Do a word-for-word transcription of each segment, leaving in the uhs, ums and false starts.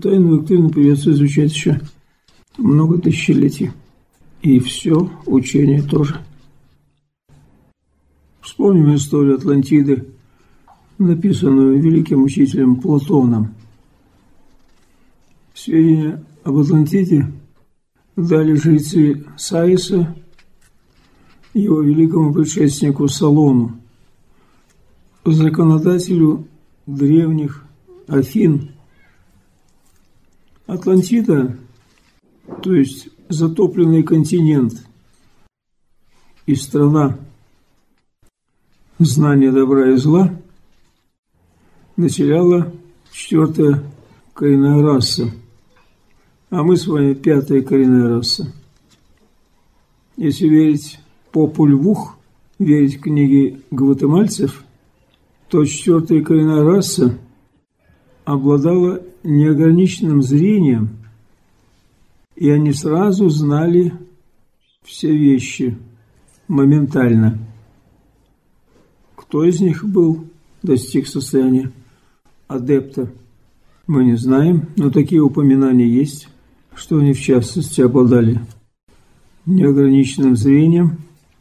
тайну доктрину придется изучать еще много тысячелетий. И все учение тоже. Вспомним историю Атлантиды, написанную великим учителем Платоном. Сведения об Атлантиде дали жрецы Саиса его великому предшественнику Солону, законодателю древних Афин. Атлантида, то есть затопленный континент и страна знания добра и зла, населяла четвертая коренная раса, а мы с вами пятая коренная раса. Если верить Популь Vuh, верить книге гватемальцев, то четвертая коренная раса обладала неограниченным зрением, и они сразу знали все вещи моментально. Кто из них был, достиг состояния адепта, мы не знаем, но такие упоминания есть, что они в частности обладали неограниченным зрением.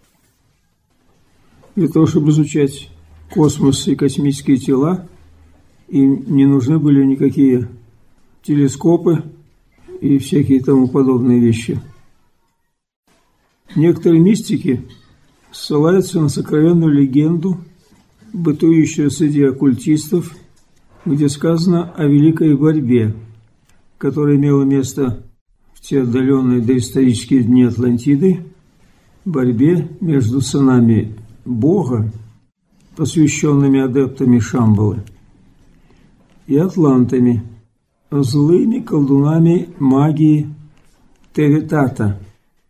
Для того, чтобы изучать космос и космические тела, им не нужны были никакие телескопы и всякие тому подобные вещи. Некоторые мистики ссылаются на сокровенную легенду, бытующую среди оккультистов, где сказано о великой борьбе, которая имела место в те отдаленные доисторические дни Атлантиды, борьбе между сынами Бога, посвященными адептами Шамбалы, и атлантами, злыми колдунами магии Теветата.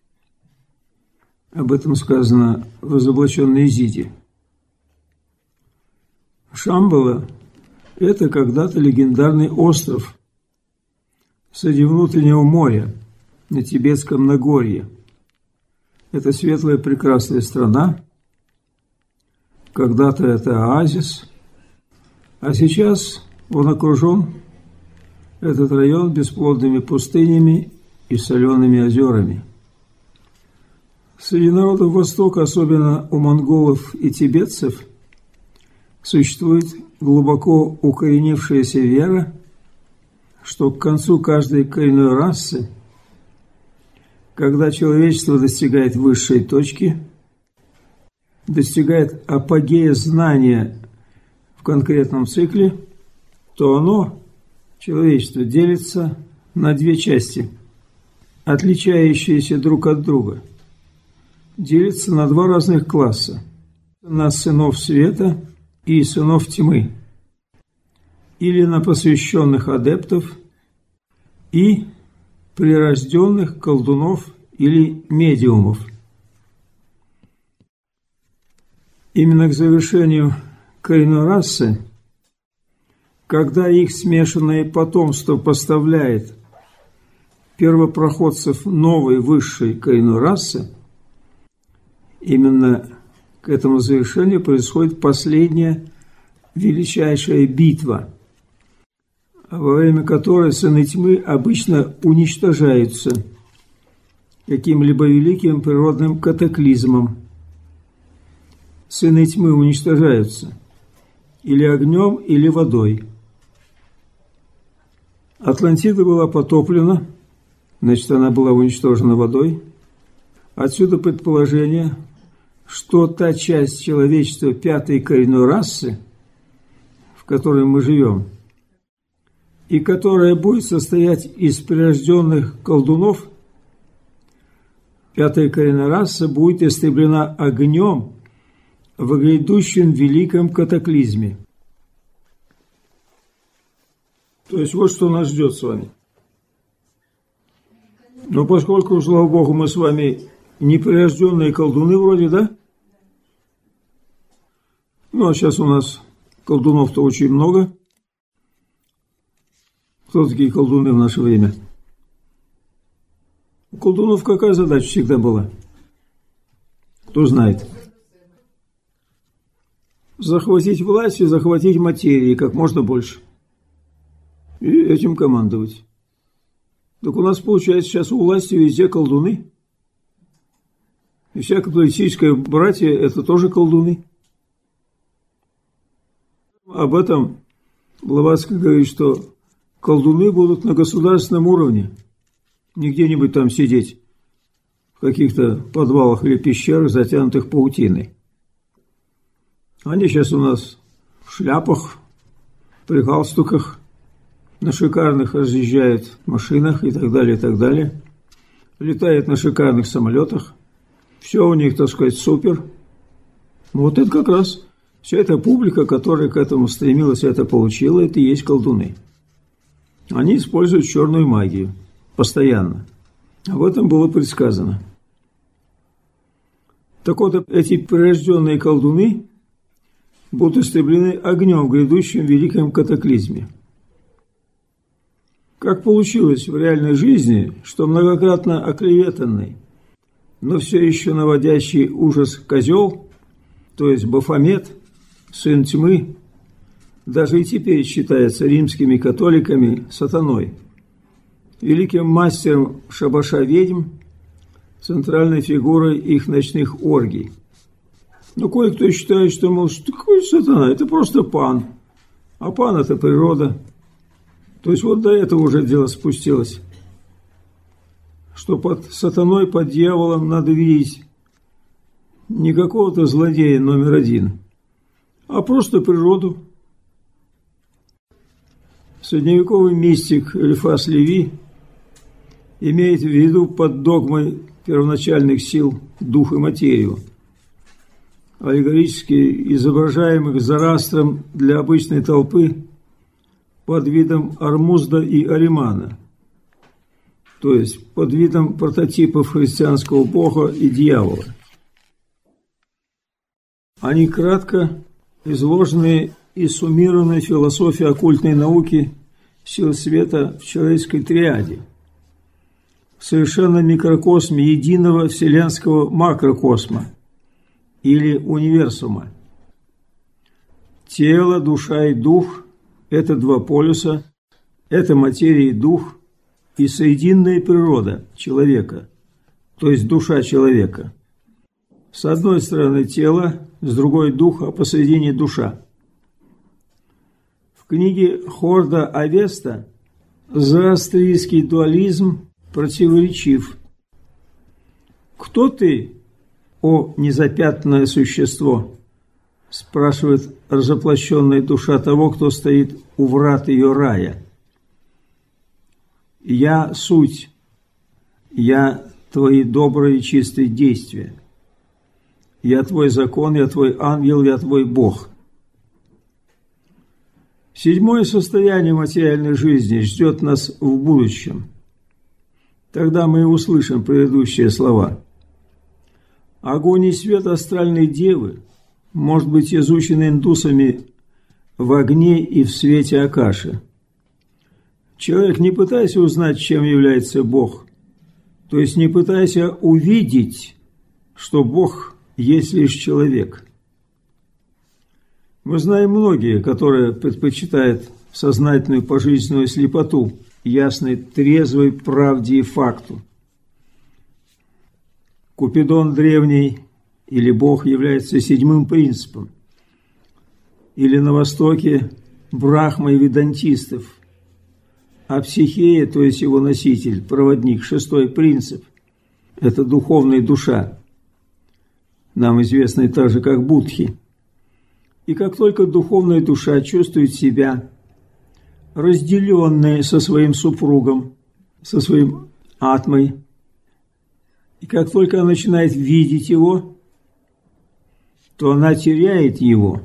Об этом сказано в разоблаченной Изиде. Шамбала – это когда-то легендарный остров среди внутреннего моря на Тибетском Нагорье. Это светлая прекрасная страна. Когда-то это оазис, а сейчас он окружен, этот район, бесплодными пустынями и солеными озерами. Среди народов Востока, особенно у монголов и тибетцев, существует глубоко укоренившаяся вера, что к концу каждой коренной расы, когда человечество достигает высшей точки, достигает апогея знания в конкретном цикле, то оно, человечество, делится на две части, отличающиеся друг от друга. Делится на два разных класса – на сынов света и сынов тьмы, или на посвященных адептов и прирожденных колдунов или медиумов. Именно к завершению коренной расы, когда их смешанное потомство поставляет первопроходцев новой высшей коренной расы, именно к этому завершению происходит последняя величайшая битва, во время которой сыны тьмы обычно уничтожаются каким-либо великим природным катаклизмом. Сыны тьмы уничтожаются или огнем, или водой. Атлантида была потоплена, значит, она была уничтожена водой. Отсюда предположение, что та часть человечества пятой коренной расы, в которой мы живем, и которая будет состоять из прирожденных колдунов, пятая коренная раса будет истреблена огнем в грядущем великом катаклизме. То есть вот что нас ждет с вами. Но поскольку, слава Богу, мы с вами неприрожденные колдуны вроде, да? Ну, а сейчас у нас колдунов-то очень много. Кто такие колдуны в наше время? У колдунов какая задача всегда была? Кто знает? Захватить власть и захватить материи как можно больше. и этим командовать. Так у нас, получается, сейчас у власти везде колдуны. И вся католическая братья – это тоже колдуны. Об этом Блаватский говорит, что колдуны будут на государственном уровне. Не где-нибудь там сидеть в каких-то подвалах или пещерах, затянутых паутиной. Они сейчас у нас в шляпах, при галстуках, на шикарных разъезжают машинах и так далее, и так далее. Летают на шикарных самолетах. Все у них, так сказать, супер. Вот это как раз вся эта публика, которая к этому стремилась, это получила, это и есть колдуны. Они используют черную магию постоянно. Об этом было предсказано. Так вот, эти прирожденные колдуны будут истреблены огнем в грядущем великом катаклизме. Как получилось в реальной жизни, что многократно оклеветанный, но все еще наводящий ужас козел, то есть Бафомет, сын тьмы, даже и теперь считается римскими католиками сатаной, великим мастером шабаша ведьм, центральной фигурой их ночных оргий. Но кое-кто считает, что, мол, что такое сатана? Это просто пан. А пан – это природа. То есть вот до этого уже дело спустилось. Что под сатаной, под дьяволом надо видеть не какого-то злодея номер один, а просто природу. Средневековый мистик Элифас Леви имеет в виду под догмой первоначальных сил дух и материю, аллегорически изображаемых Зороастром для обычной толпы под видом Ормузда и Аримана, то есть под видом прототипов христианского бога и дьявола. Они кратко изложены и суммированы в философии оккультной науки сил света в человеческой триаде, в совершенном микрокосме единого вселенского макрокосма или универсума. Тело, душа и дух – это два полюса, это материя и дух и соединенная природа человека, то есть душа человека. С одной стороны тело, с другой дух, а посередине душа. В книге Хорда Авеста зороастрийский дуализм противоречив. «Кто ты, о незапятнанное существо?» – спрашивает разоплощенная душа того, кто стоит у врат ее рая. «Я суть, я твои добрые и чистые действия. Я твой закон, я твой ангел, я твой Бог». Седьмое состояние материальной жизни ждет нас в будущем. Тогда мы и услышим предыдущие слова. Огонь и свет астральной девы может быть изучен индусами в огне и в свете Акаши. Человек, не пытайся узнать, чем является Бог, то есть не пытайся увидеть, что Бог есть лишь человек. Мы знаем многие, которые предпочитают сознательную пожизненную слепоту ясной, трезвой правде и факту. Купидон древний или Бог является седьмым принципом, или на Востоке Брахма и ведантистов, а Психея, то есть его носитель, проводник, шестой принцип – это духовная душа, нам известная также как Будхи. И как только духовная душа чувствует себя разделенная со своим супругом, со своим атмой, и как только она начинает видеть его, то она теряет его.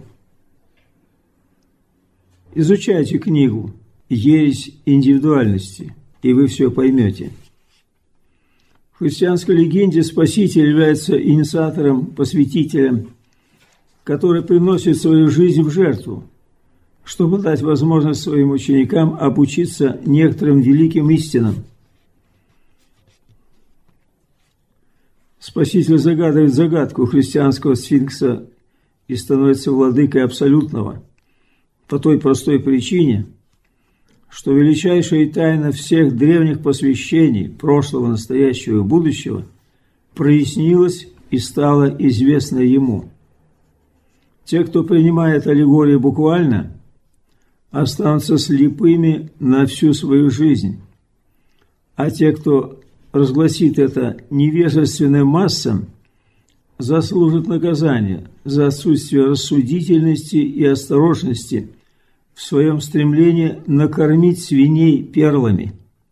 Изучайте книгу «Ересь индивидуальности», и вы все поймете. В христианской легенде Спаситель является инициатором, посвятителем, который приносит свою жизнь в жертву, чтобы дать возможность своим ученикам обучиться некоторым великим истинам. Спаситель загадывает загадку христианского сфинкса и становится владыкой абсолютного по той простой причине, что величайшая тайна всех древних посвящений прошлого, настоящего и будущего прояснилась и стала известна ему. Те, кто принимает аллегорию буквально, останутся слепыми на всю свою жизнь, а те, кто разгласит это невежественным массам, заслужат наказание за отсутствие рассудительности и осторожности в своем стремлении накормить свиней перлами.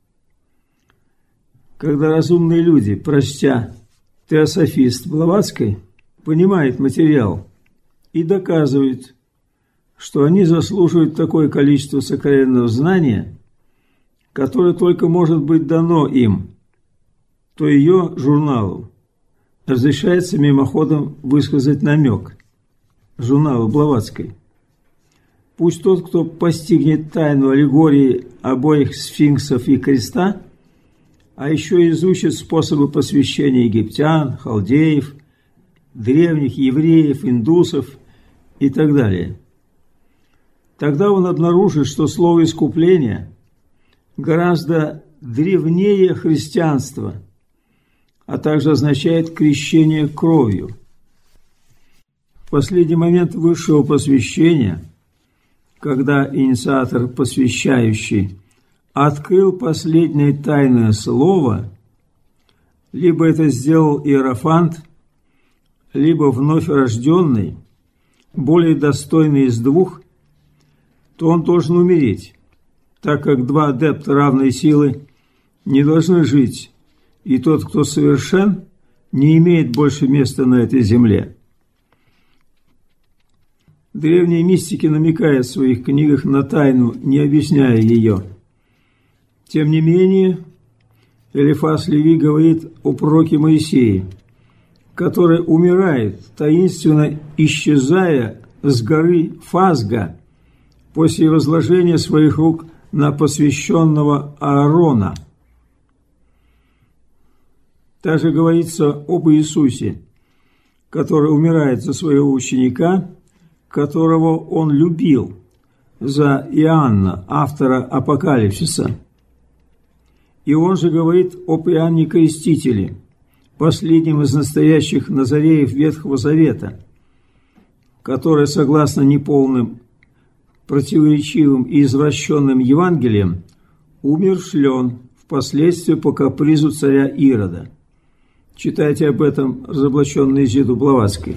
Когда разумные люди, прочтя «Теософист» Блаватской, понимают материал и доказывают, что они заслуживают такое количество сокровенного знания, которое только может быть дано им, то ее журналу разрешается мимоходом высказать намек журналу Блаватской. Пусть тот, кто постигнет тайну аллегории обоих сфинксов и креста, а еще изучит способы посвящения египтян, халдеев, древних евреев, индусов и так далее. Тогда он обнаружит, что слово «искупление» гораздо древнее христианства, а также означает крещение кровью. В последний момент высшего посвящения, когда инициатор посвящающий открыл последнее тайное слово, либо это сделал иерофант, либо вновь рожденный, более достойный из двух, то он должен умереть, так как два адепта равной силы не должны жить, и тот, кто совершен, не имеет больше места на этой земле. Древние мистики намекают в своих книгах на тайну, не объясняя ее. Тем не менее, Элифас Леви говорит о пророке Моисее, который умирает, таинственно исчезая с горы Фазга после возложения своих рук на посвященного Аарона. Также говорится об Иисусе, который умирает за своего ученика, которого он любил, за Иоанна, автора Апокалипсиса. И он же говорит об Иоанне Крестителе, последнем из настоящих Назареев Ветхого Завета, который, согласно неполным, противоречивым и извращенным Евангелием, умершлен впоследствии по капризу царя Ирода. Читайте об этом разоблаченной Изиду Блаватской.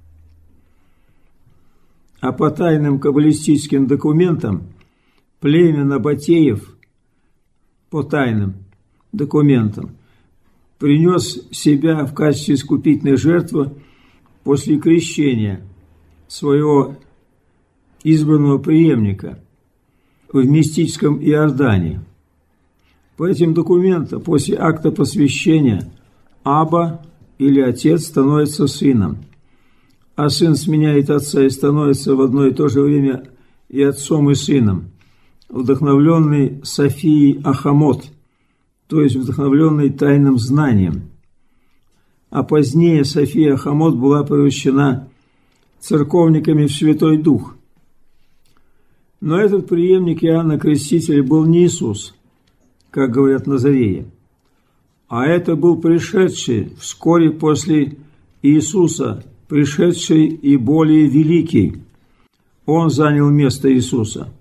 А по тайным каббалистическим документам племя Набатеев по тайным документам принес себя в качестве искупительной жертвы после крещения своего избранного преемника в мистическом Иордане. По этим документам после акта посвящения Аба или отец становится сыном, а сын сменяет отца и становится в одно и то же время и отцом, и сыном, вдохновленный Софией Ахамот, то есть вдохновленный тайным знанием. А позднее София Ахамот была превращена церковниками в Святой Дух. Но этот преемник Иоанна Крестителя был не Иисус, как говорят Назареи, а это был пришедший вскоре после Иисуса, пришедший и более великий. Он занял место Иисуса.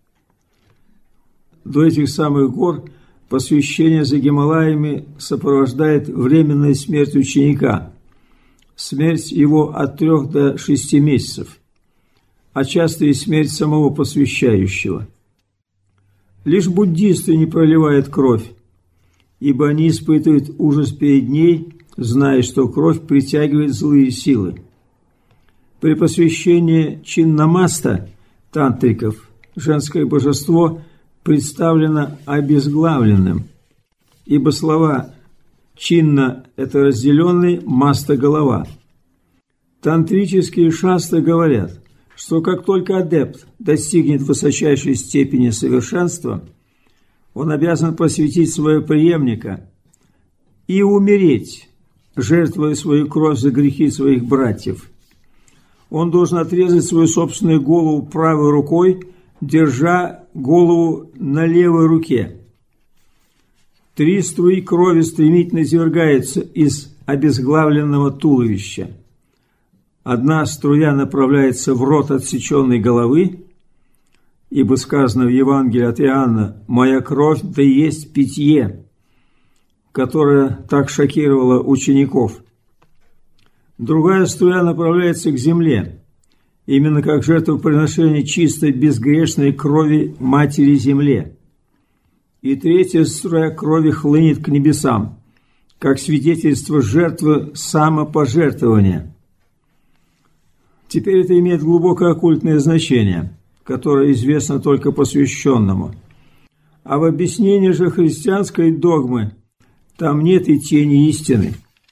До этих самых гор посвящение за Гималаями сопровождает временная смерть ученика, смерть его от трех до шести месяцев, а часто и смерть самого посвящающего. Лишь буддисты не проливают кровь, ибо они испытывают ужас перед ней, зная, что кровь притягивает злые силы. При посвящении Чиннамаста тантриков женское божество представлено обезглавленным, ибо слова «чинна» – это разделенный, «маста» – голова. Тантрические шастры говорят, что как только адепт достигнет высочайшей степени совершенства, он обязан посвятить своего преемника и умереть, жертвуя свою кровь за грехи своих братьев. Он должен отрезать свою собственную голову правой рукой, держа голову на левой руке. Три струи крови стремительно извергаются из обезглавленного туловища. Одна струя направляется в рот отсеченной головы, ибо сказано в Евангелии от Иоанна: «Моя кровь да есть питье», которая так шокировала учеников. Другая струя направляется к земле, именно как жертвоприношение чистой безгрешной крови Матери Земле. И третья струя крови хлынет к небесам, как свидетельство жертвы самопожертвования. Теперь это имеет глубокое оккультное значение, которое известно только посвященному. А в объяснении же христианской догмы там нет и тени истины.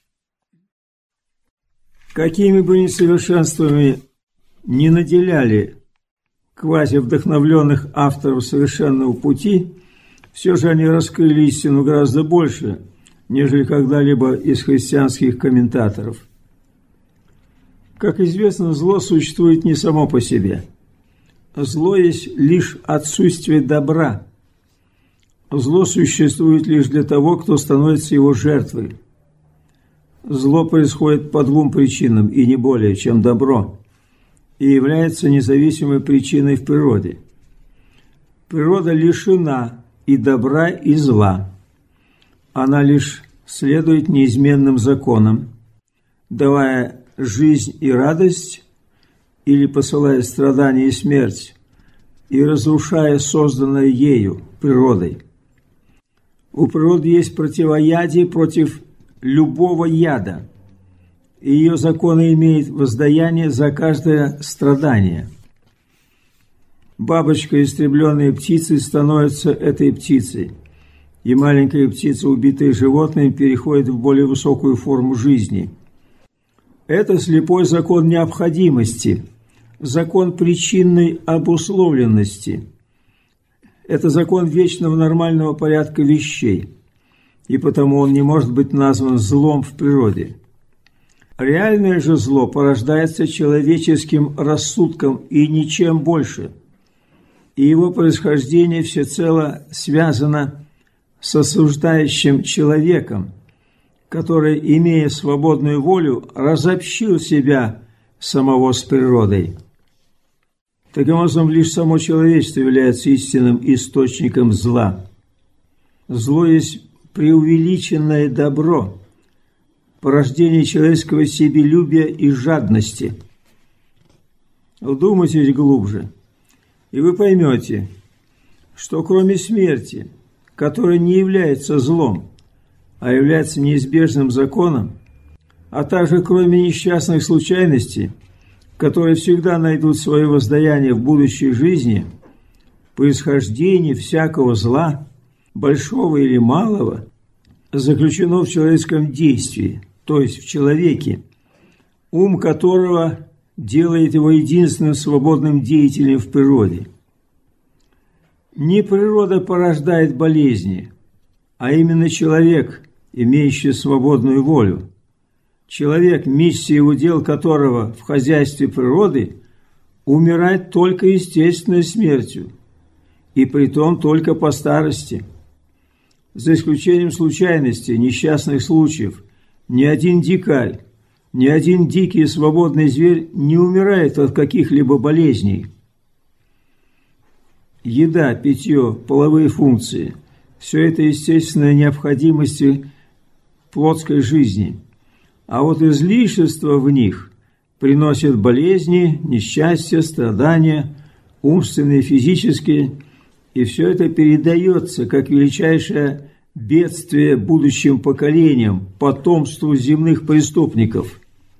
Какими бы несовершенствами не наделяли квазивдохновленных авторов совершенного пути, все же они раскрыли истину гораздо больше, нежели когда-либо из христианских комментаторов. Как известно, зло существует не само по себе. Зло есть лишь отсутствие добра. Зло существует лишь для того, кто становится его жертвой. Зло происходит по двум причинам, и не более, чем добро, и является независимой причиной в природе. Природа лишена и добра, и зла. Она лишь следует неизменным законам, давая жизнь и радость, или посылая страдания и смерть, и разрушая созданное ею, природой. У природы есть противоядие против любого яда, и ее законы имеют воздаяние за каждое страдание. Бабочка, истребленная птицей, становится этой птицей, и маленькая птица, убитая животным, переходит в более высокую форму жизни. Это слепой закон необходимости, закон причинной обусловленности. Это закон вечного нормального порядка вещей, и потому он не может быть назван злом в природе. Реальное же зло порождается человеческим рассудком и ничем больше, и его происхождение всецело связано с осуждающим человеком, который, имея свободную волю, разобщил себя самого с природой. Таким образом, лишь само человечество является истинным источником зла. Зло есть преувеличенное добро, порождение человеческого себелюбия и жадности. Вдумайтесь глубже, и вы поймете, что кроме смерти, которая не является злом, а является неизбежным законом, а также кроме несчастных случайностей, которые всегда найдут свое воздаяние в будущей жизни, происхождение всякого зла, большого или малого, заключено в человеческом действии, то есть в человеке, ум которого делает его единственным свободным деятелем в природе. Не природа порождает болезни, а именно человек, имеющий свободную волю. Человек, миссия его дел которого в хозяйстве природы, умирает только естественной смертью, и притом только по старости. За исключением случайностей, несчастных случаев, ни один дикарь, ни один дикий свободный зверь не умирает от каких-либо болезней. Еда, питье, половые функции – все это естественные необходимости плотской жизни. А вот излишество в них приносит болезни, несчастья, страдания, умственные, физические, и все это передается как величайшее бедствие будущим поколениям, потомству земных преступников.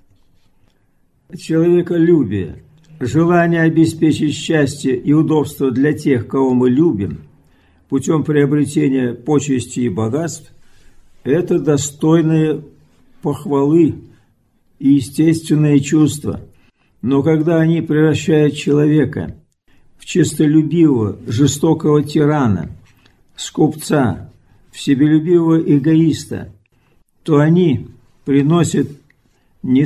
Человеколюбие, желание обеспечить счастье и удобство для тех, кого мы любим, путем приобретения почести и богатств, это достойное похвалы и естественные чувства. Но когда они превращают человека в честолюбивого, жестокого тирана, скупца, в себелюбивого эгоиста, то они приносят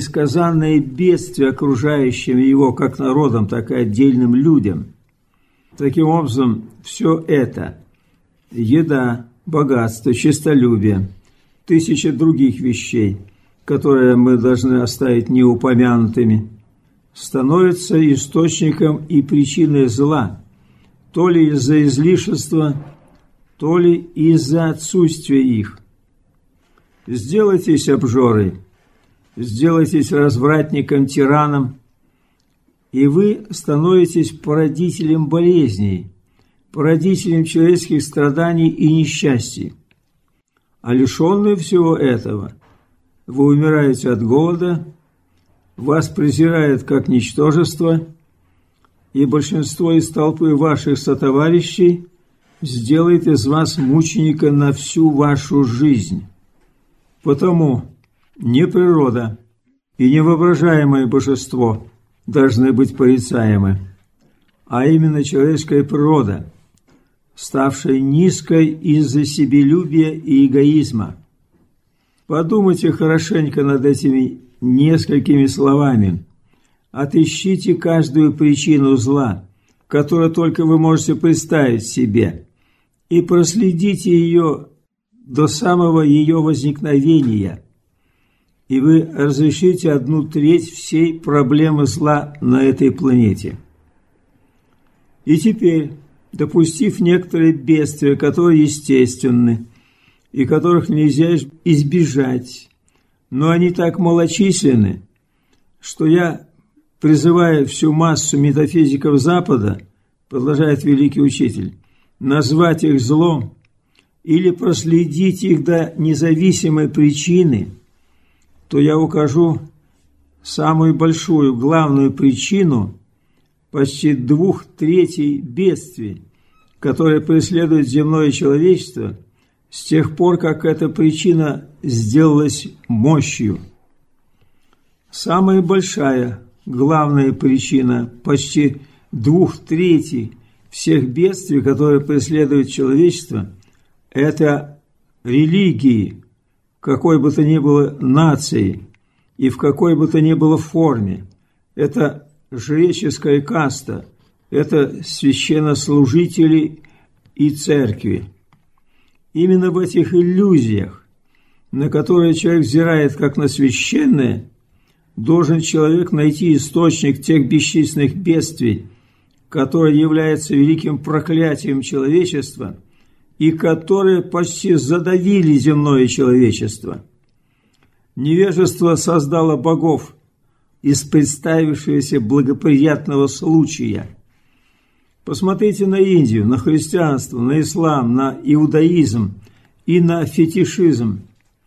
несказанное бедствие окружающим его как народам, так и отдельным людям. Таким образом, все это – еда, богатство, честолюбие, тысяча других вещей, которые мы должны оставить неупомянутыми, становятся источником и причиной зла, то ли из-за излишества, то ли из-за отсутствия их. Сделайтесь обжорой, сделайтесь развратником, тираном, и вы становитесь породителем болезней, породителем человеческих страданий и несчастий. А лишенные всего этого, вы умираете от голода, вас презирают как ничтожество, и большинство из толпы ваших сотоварищей сделает из вас мученика на всю вашу жизнь. Потому не природа и невоображаемое божество должны быть порицаемы, а именно человеческая природа, ставшая низкой из-за себелюбия и эгоизма. Подумайте хорошенько над этими несколькими словами. Отыщите каждую причину зла, которую только вы можете представить себе, и проследите ее до самого ее возникновения, и вы разрешите одну треть всей проблемы зла на этой планете. И теперь, допустив некоторые бедствия, которые естественны, и которых нельзя избежать, но они так малочисленны, что я призываю всю массу метафизиков Запада, продолжает великий учитель, назвать их злом или проследить их до независимой причины, то я укажу самую большую, главную причину почти двух третей бедствий, которые преследуют земное человечество с тех пор, как эта причина сделалась мощью. Самая большая, главная причина почти двух третей всех бедствий, которые преследуют человечество, это религии, какой бы то ни было нации и в какой бы то ни было форме. Это жреческая каста, это священнослужители и церкви. Именно в этих иллюзиях, на которые человек взирает как на священное, должен человек найти источник тех бесчисленных бедствий, которые являются великим проклятием человечества и которые почти задавили земное человечество. Невежество создало богов из представившегося благоприятного случая. Посмотрите на Индию, на христианство, на ислам, на иудаизм и на фетишизм.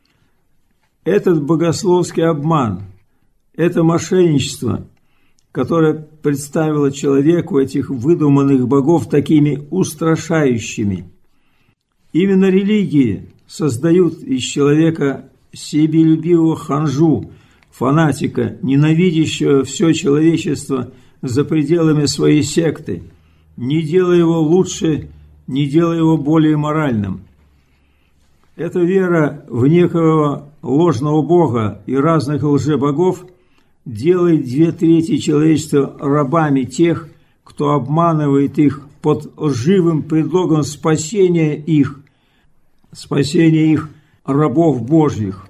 Этот богословский обман, это мошенничество, которое представило человеку этих выдуманных богов такими устрашающими. Именно религии создают из человека себелюбивого ханжу, фанатика, ненавидящего все человечество за пределами своей секты, не делая его лучше, не делая его более моральным. Эта вера в некого ложного бога и разных лжебогов делает две трети человечества рабами тех, кто обманывает их под лживым предлогом спасения их, спасения их рабов Божьих.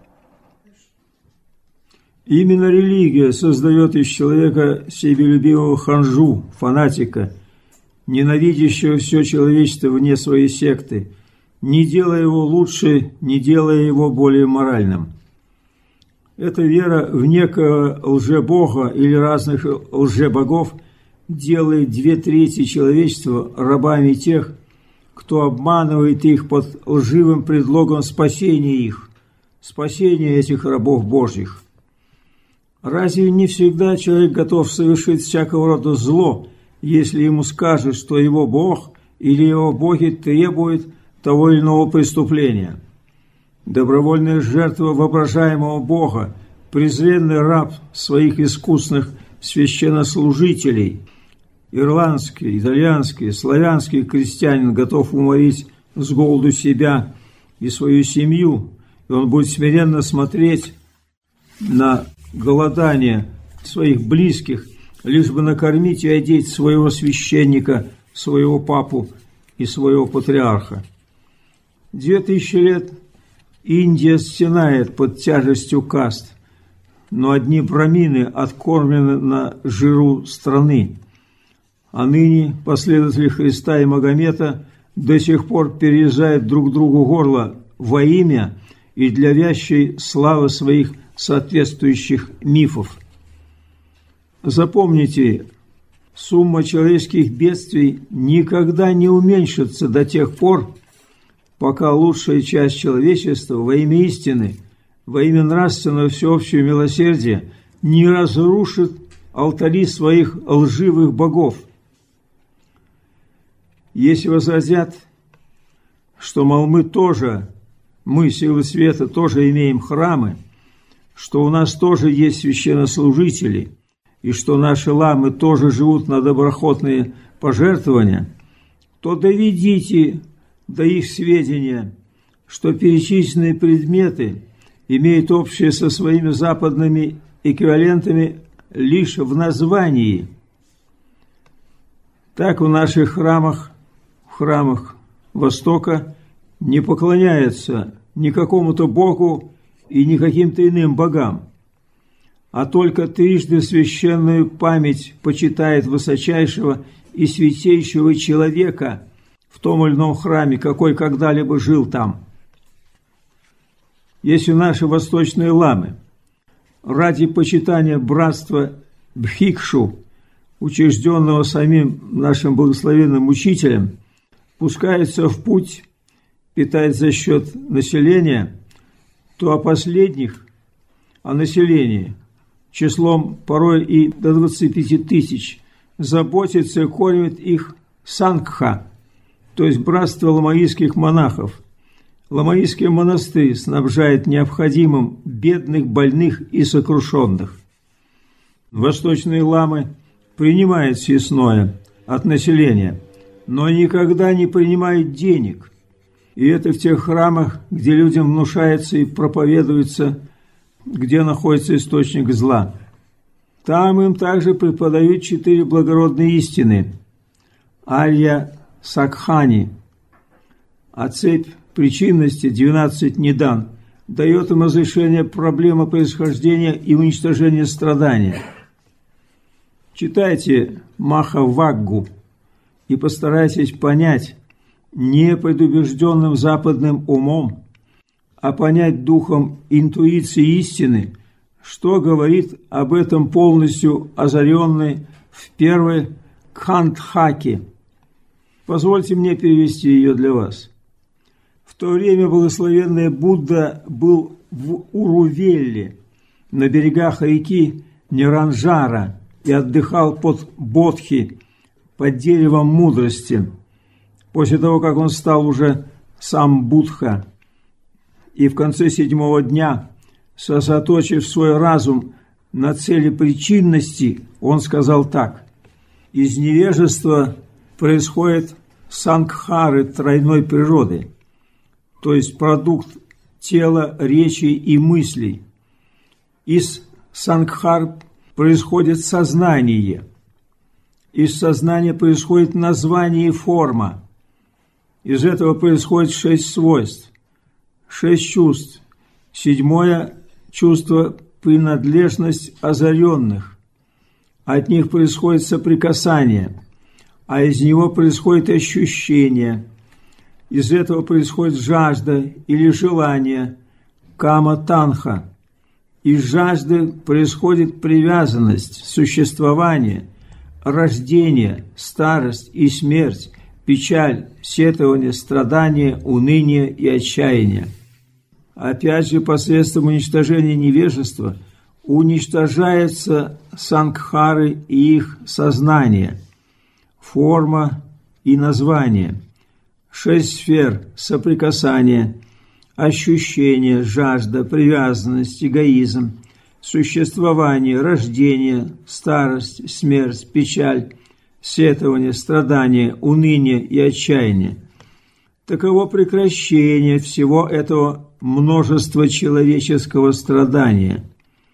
Именно религия создает из человека себелюбивого ханжу, фанатика, ненавидящего все человечество вне своей секты, не делая его лучше, не делая его более моральным. Эта вера в некого лжебога или разных лжебогов делает две трети человечества рабами тех, кто обманывает их под лживым предлогом спасения их, спасения этих рабов Божьих. Разве не всегда человек готов совершить всякого рода зло, если ему скажут, что его Бог или его боги требуют того или иного преступления? Добровольная жертва воображаемого Бога, презренный раб своих искусных священнослужителей, ирландский, итальянский, славянский крестьянин готов уморить с голоду себя и свою семью, и он будет смиренно смотреть на голодание своих близких, лишь бы накормить и одеть своего священника своего папу и своего патриарха. Две тысячи лет Индия стенает под тяжестью каст, но одни брамины откормлены на жиру страны, а ныне последователи Христа и Магомета до сих пор перерезают друг другу горло во имя и для вящей славы своих соответствующих мифов. Запомните, сумма человеческих бедствий никогда не уменьшится до тех пор, пока лучшая часть человечества во имя истины, во имя нравственного всеобщего милосердия не разрушит алтари своих лживых богов. Если возразят, что, мол, мы тоже, мы, силы света, тоже имеем храмы, что у нас тоже есть священнослужители, и что наши ламы тоже живут на доброхотные пожертвования, то доведите до их сведения, что перечисленные предметы имеют общее со своими западными эквивалентами лишь в названии. Так в наших храмах, в храмах Востока не поклоняются ни какому-то богу и ни каким-то иным богам, а только трижды священную память почитает высочайшего и святейшего человека в том или ином храме, какой когда-либо жил там. Если наши восточные ламы ради почитания братства Бхикшу, учрежденного самим нашим благословенным учителем, пускаются в путь, питать за счет населения, то о последних, о населении, числом порой и до двадцати пяти тысяч, заботится и кормит их сангха, то есть братство ламаистских монахов. Ламаистский монастырь снабжает необходимым бедных, больных и сокрушенных. Восточные ламы принимают съестное от населения, но никогда не принимают денег. И это в тех храмах, где людям внушается и проповедуется, где находится источник зла. Там им также преподают четыре благородные истины – Арья Сакхани, а цепь причинности двенадцать Нидан дает им разрешение проблемы происхождения и уничтожения страдания. Читайте Махаваггу и постарайтесь понять не предубежденным западным умом, а понять духом интуиции истины, что говорит об этом полностью озаренный в первой Кхандхаке. Позвольте мне перевести ее для вас. В то время благословенный Будда был в Урувелле, на берегах реки Ниранджара, и отдыхал под Бодхи, под деревом мудрости, после того, как он стал уже сам Будха. И в конце седьмого дня, сосредоточив свой разум на цели причинности, он сказал так: «Из невежества происходит сангхары тройной природы, то есть продукт тела, речи и мыслей. Из сангхар происходит сознание, из сознания происходит название и форма, из этого происходит шесть свойств, шесть чувств, седьмое чувство – принадлежность озаренных, от них происходит соприкасание, а из него происходит ощущение, из этого происходит жажда или желание, кама-танха. Из жажды происходит привязанность, существование, рождение, старость и смерть, печаль, сетование, страдание, уныние и отчаяние. Опять же, посредством уничтожения невежества уничтожаются сангхары и их сознание, форма и название, шесть сфер соприкасания, ощущение, жажда, привязанность, эгоизм, существование, рождение, старость, смерть, печаль, сетование, страдание, уныние и отчаяние. Таково прекращение всего этого множества человеческого страдания.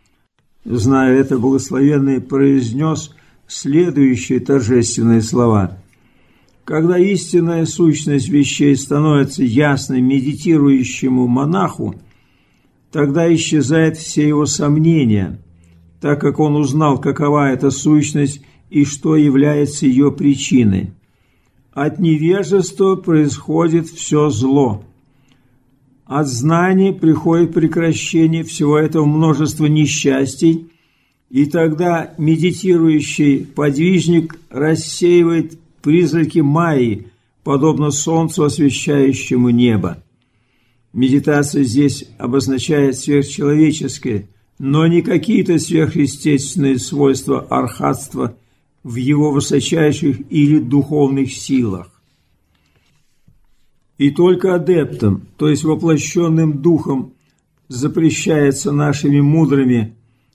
Зная это, благословенный произнес следующие торжественные слова: Когда истинная сущность вещей становится ясной медитирующему монаху, тогда исчезают все его сомнения, так как он узнал, какова эта сущность и что является ее причиной. От невежества происходит все зло. От знаний приходит прекращение всего этого множества несчастий, и тогда медитирующий подвижник рассеивает призраки Майи, подобно солнцу, освещающему небо. Медитация здесь обозначает сверхчеловеческое, но не какие-то сверхъестественные свойства архатства в его высочайших или духовных силах. И только адептам, то есть воплощенным духом, запрещается нашими мудрыми,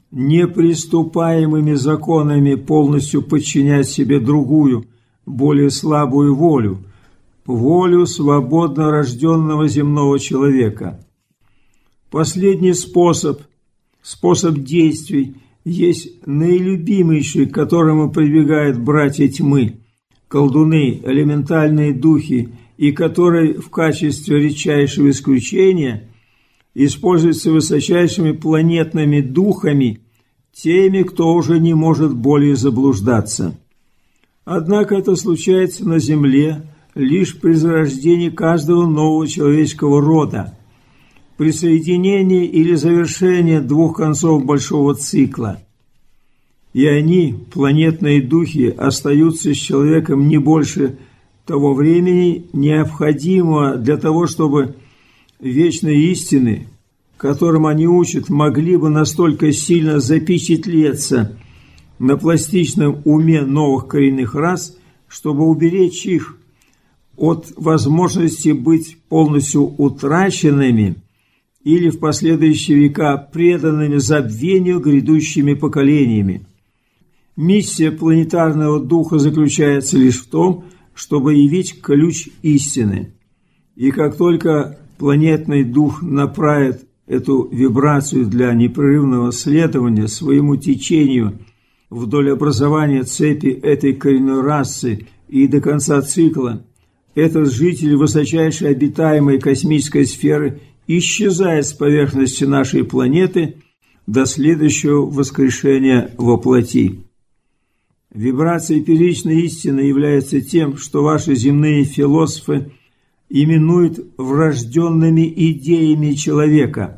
неприступаемыми законами полностью подчинять себе другую, более слабую волю, волю свободно рожденного земного человека. Последний способ, способ действий, есть наилюбимейший, к которому прибегают братья тьмы, колдуны, элементальные духи, и который в качестве редчайшего исключения используется высочайшими планетными духами, теми, кто уже не может более заблуждаться. Однако это случается на Земле лишь при зарождении каждого нового человеческого рода, при соединении или завершении двух концов большого цикла. И они, планетные духи, остаются с человеком не больше того времени, необходимого для того, чтобы вечные истины, которым они учат, могли бы настолько сильно запечатлеться на пластичном уме новых коренных рас, чтобы уберечь их от возможности быть полностью утраченными или в последующие века преданными забвению грядущими поколениями. Миссия планетарного духа заключается лишь в том, чтобы явить ключ истины. И как только планетный дух направит эту вибрацию для непрерывного следования своему течению вдоль образования цепи этой коренной расы и до конца цикла, этот житель высочайшей обитаемой космической сферы исчезает с поверхности нашей планеты до следующего воскрешения во плоти. Вибрация первичной истины является тем, что ваши земные философы именуют врожденными идеями человека.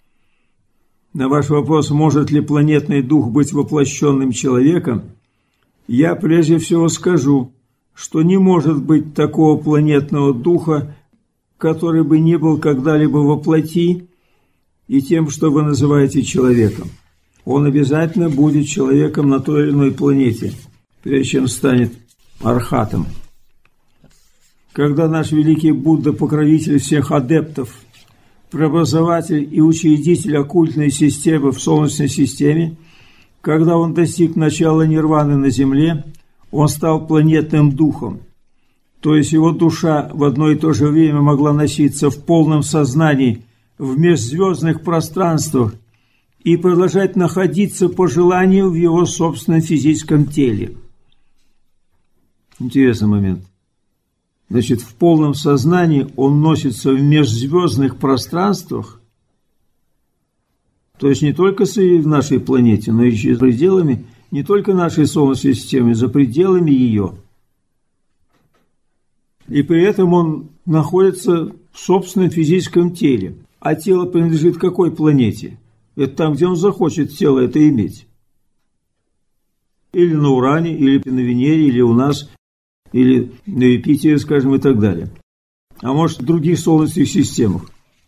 На ваш вопрос, может ли планетный дух быть воплощенным человеком, я прежде всего скажу, что не может быть такого планетного духа, который бы не был когда-либо во плоти и тем, что вы называете человеком. Он обязательно будет человеком на той или иной планете, прежде чем станет архатом. Когда наш великий Будда, покровитель всех адептов, преобразователь и учредитель оккультной системы в Солнечной системе, когда он достиг начала нирваны на Земле, он стал планетным духом, то есть его душа в одно и то же время могла носиться в полном сознании в межзвездных пространствах и продолжать находиться по желанию в его собственном физическом теле. Интересный момент. Значит, в полном сознании он носится в межзвездных пространствах, то есть не только в нашей планете, но и за пределами не только нашей Солнечной системы, за пределами ее. И при этом он находится в собственном физическом теле. А тело принадлежит какой планете? Это там, где он захочет тело это иметь. Или на Уране, или на Венере, или у нас, или на Юпитере, скажем, и так далее. А может, в других солнечных системах.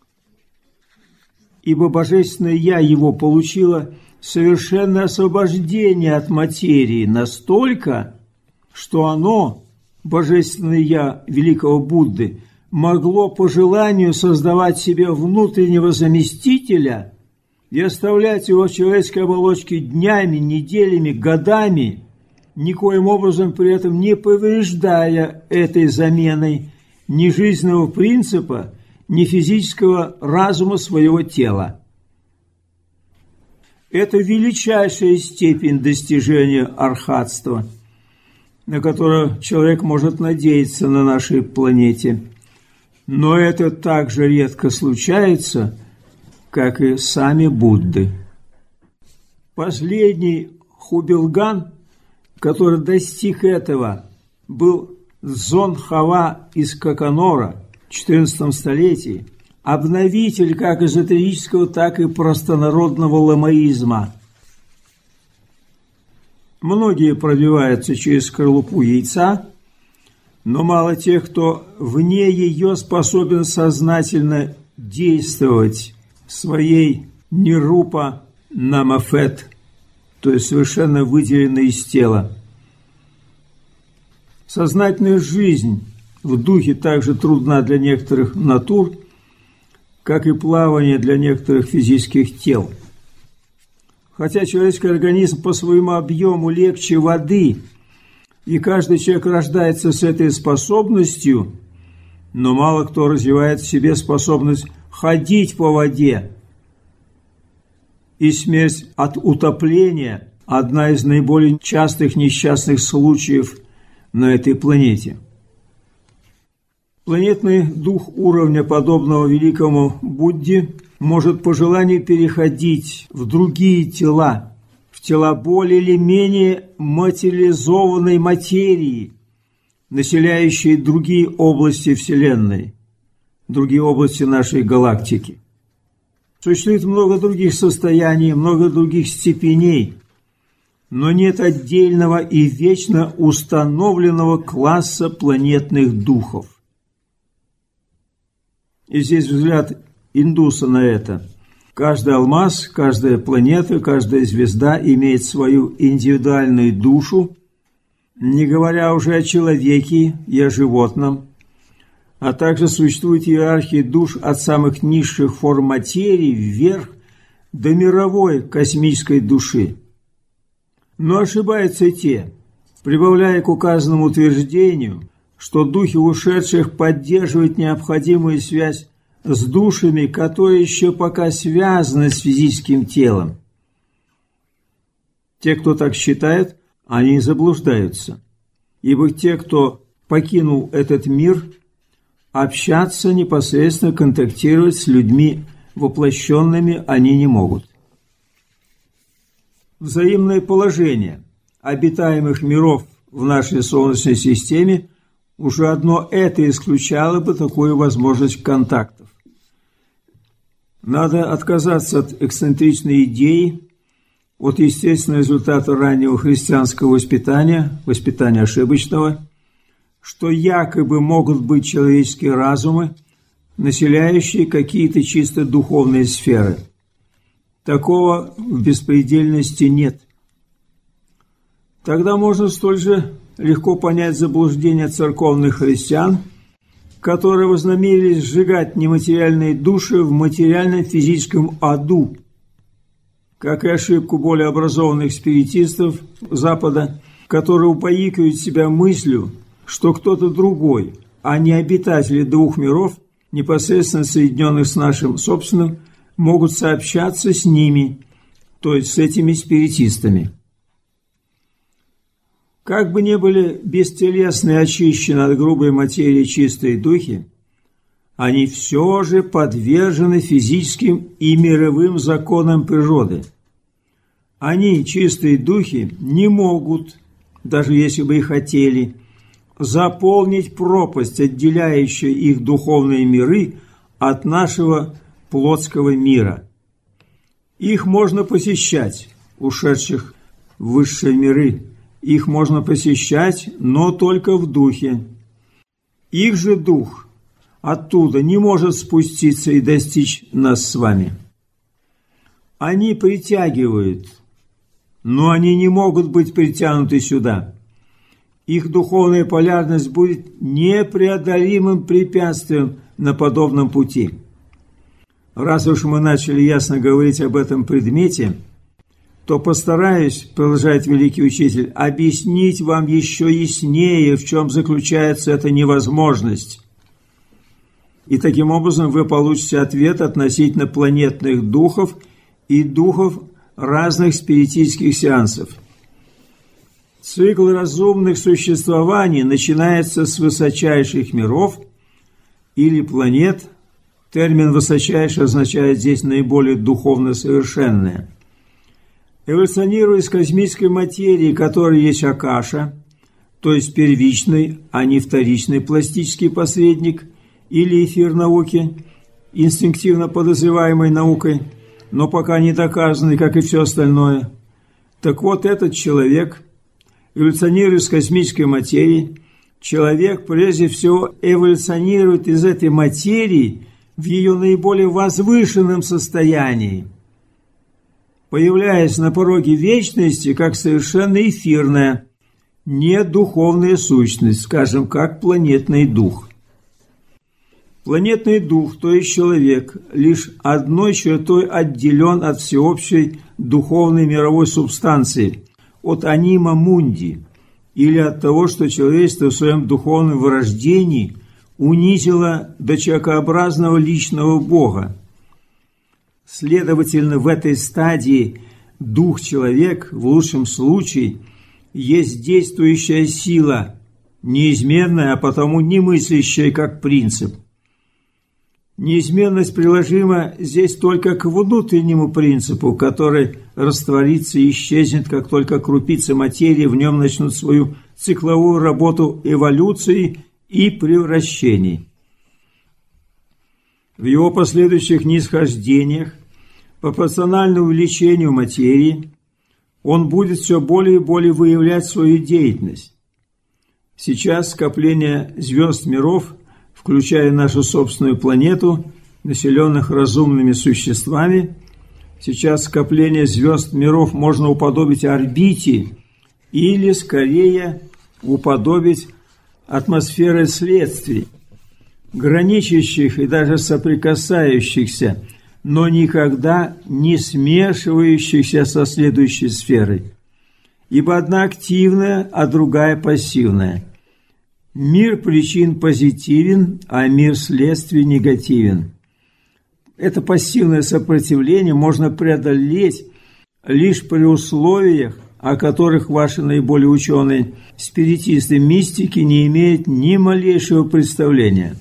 Ибо Божественное Я его получило совершенное освобождение от материи настолько, что оно, Божественное Я великого Будды, могло по желанию создавать себе внутреннего заместителя и оставлять его в человеческой оболочке днями, неделями, годами, никоим образом при этом не повреждая этой заменой ни жизненного принципа, ни физического разума своего тела. Это величайшая степень достижения архатства. на которое человек может надеяться на нашей планете. Но это так же редко случается, как и сами Будды. Последний Хубилган, который достиг этого, был Дзонхава из Коконора в четырнадцатом столетии, обновитель как эзотерического, так и простонародного ламаизма. Многие пробиваются через скорлупу яйца, но мало тех, кто вне ее способен сознательно действовать своей нирупа намафет, то есть совершенно выделенной из тела. Сознательная жизнь в духе также трудна для некоторых натур, как и плавание для некоторых физических тел. Хотя человеческий организм по своему объему легче воды, и каждый человек рождается с этой способностью, но мало кто развивает в себе способность ходить по воде. И смерть от утопления – одна из наиболее частых несчастных случаев на этой планете. Планетный дух уровня, подобного великому Будде, может по желанию переходить в другие тела, в тела более или менее материализованной материи, населяющие другие области Вселенной, другие области нашей галактики. Существует много других состояний, много других степеней, но нет отдельного и вечно установленного класса планетных духов. И здесь взгляд индуса на это. Каждый алмаз, каждая планета, каждая звезда имеет свою индивидуальную душу, не говоря уже о человеке и о животном, а также существует иерархия душ от самых низших форм материи вверх до мировой космической души. Но ошибаются те, прибавляя к указанному утверждению, что духи ушедших поддерживают необходимую связь с душами, которые еще пока связаны с физическим телом. Те, кто так считает, они заблуждаются, ибо те, кто покинул этот мир, общаться, непосредственно контактировать с людьми воплощенными они не могут. Взаимное положение обитаемых миров в нашей Солнечной системе уже одно это исключало бы такую возможность контактов. Надо отказаться от эксцентричной идеи, от естественного результата раннего христианского воспитания, воспитания ошибочного, что якобы могут быть человеческие разумы, населяющие какие-то чисто духовные сферы. Такого в беспредельности нет. Тогда можно столь же легко понять заблуждение церковных христиан, которые вознамерились сжигать нематериальные души в материальном физическом аду, как и ошибку более образованных спиритистов Запада, которые упоикивают себя мыслью, что кто-то другой, а не обитатели двух миров, непосредственно соединенных с нашим собственным, могут сообщаться с ними, то есть с этими спиритистами. Как бы ни были бестелесны и очищены от грубой материи чистые духи, они все же подвержены физическим и мировым законам природы. Они, чистые духи, не могут, даже если бы и хотели, заполнить пропасть, отделяющую их духовные миры от нашего плотского мира. Их можно посещать, ушедших в высшие миры, их можно посещать, но только в духе. Их же дух оттуда не может спуститься и достичь нас с вами. Они притягивают, но они не могут быть притянуты сюда. Их духовная полярность будет непреодолимым препятствием на подобном пути. Раз уж мы начали ясно говорить об этом предмете, то постараюсь, продолжает великий учитель, объяснить вам еще яснее, в чем заключается эта невозможность. И таким образом вы получите ответ относительно планетных духов и духов разных спиритических сеансов. Цикл разумных существований начинается с высочайших миров или планет. Термин «высочайший» означает здесь наиболее духовно совершенное. Эволюционируя из космической материи, которая есть Акаша, то есть первичный, а не вторичный пластический посредник или эфир науки, инстинктивно подозреваемой наукой, но пока не доказанный, как и все остальное. Так вот, этот человек, эволюционируя из космической материи, человек прежде всего эволюционирует из этой материи в ее наиболее возвышенном состоянии, появляясь на пороге вечности как совершенно эфирная, недуховная сущность, скажем, как планетный дух. Планетный дух, то есть человек, лишь одной чертой отделен от всеобщей духовной мировой субстанции, от анима мунди, или от того, что человечество в своем духовном вырождении унизило до человекообразного личного Бога. Следовательно, в этой стадии дух-человек, в лучшем случае, есть действующая сила, неизменная, а потому не мыслящая как принцип. Неизменность приложима здесь только к внутреннему принципу, который растворится и исчезнет, как только крупицы материи в нем начнут свою цикловую работу эволюции и превращений. В его последующих нисхождениях, пропорционально увеличению материи, он будет все более и более выявлять свою деятельность. Сейчас скопление звезд миров, включая нашу собственную планету, населенных разумными существами, сейчас скопление звезд миров можно уподобить орбите или, скорее, уподобить атмосферы следствий, граничащих и даже соприкасающихся, но никогда не смешивающихся со следующей сферой, ибо одна активная, а другая пассивная. Мир причин позитивен, а мир следствий негативен. Это пассивное сопротивление можно преодолеть лишь при условиях, о которых ваши наиболее ученые спиритисты мистики не имеют ни малейшего представления.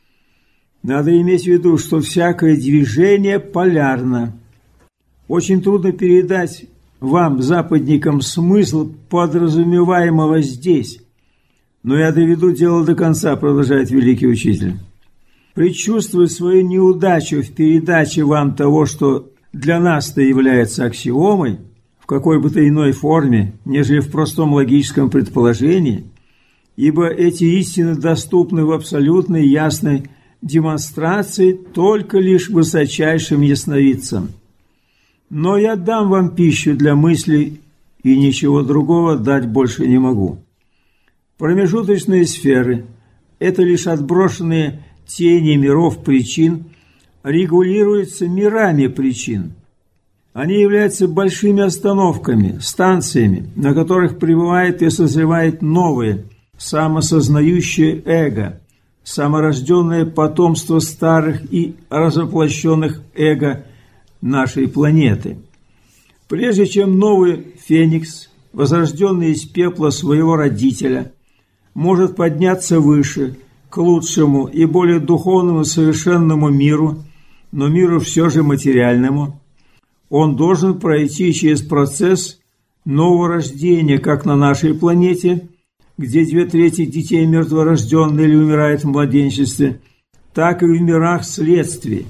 Надо иметь в виду, что всякое движение полярно. Очень трудно передать вам, западникам, смысл подразумеваемого здесь. Но я доведу дело до конца, продолжает великий учитель. Предчувствуя свою неудачу в передаче вам того, что для нас-то является аксиомой, в какой бы то иной форме, нежели в простом логическом предположении, ибо эти истины доступны в абсолютной ясной демонстрации только лишь высочайшим ясновидцам. Но я дам вам пищу для мыслей, и ничего другого дать больше не могу. Промежуточные сферы – это лишь отброшенные тени миров причин, регулируются мирами причин. Они являются большими остановками, станциями, на которых пребывает и созревает новое, самосознающее эго, саморожденное потомство старых и развоплощенных эго нашей планеты. Прежде чем новый феникс, возрожденный из пепла своего родителя, может подняться выше, к лучшему и более духовному совершенному миру, но миру все же материальному, он должен пройти через процесс нового рождения, как на нашей планете, где две трети детей мертворожденные или умирают в младенчестве, так и в мирах следствий.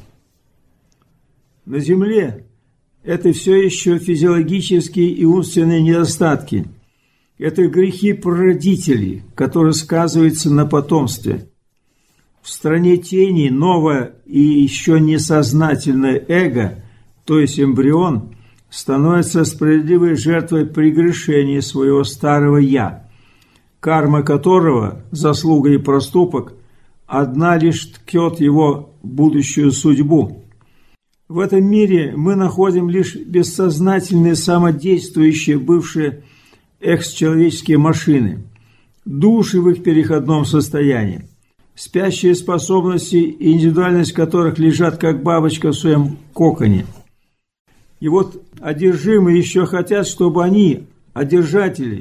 На Земле это все еще физиологические и умственные недостатки. Это грехи прародителей, которые сказываются на потомстве. В стране теней новое и еще несознательное эго, то есть эмбрион, становится справедливой жертвой прегрешения своего старого «я», карма которого, заслуга и проступок, одна лишь ткет его будущую судьбу. В этом мире мы находим лишь бессознательные самодействующие бывшие экс-человеческие машины, души в их переходном состоянии, спящие способности и индивидуальность которых лежат как бабочка в своем коконе. И вот одержимые еще хотят, чтобы они, одержатели,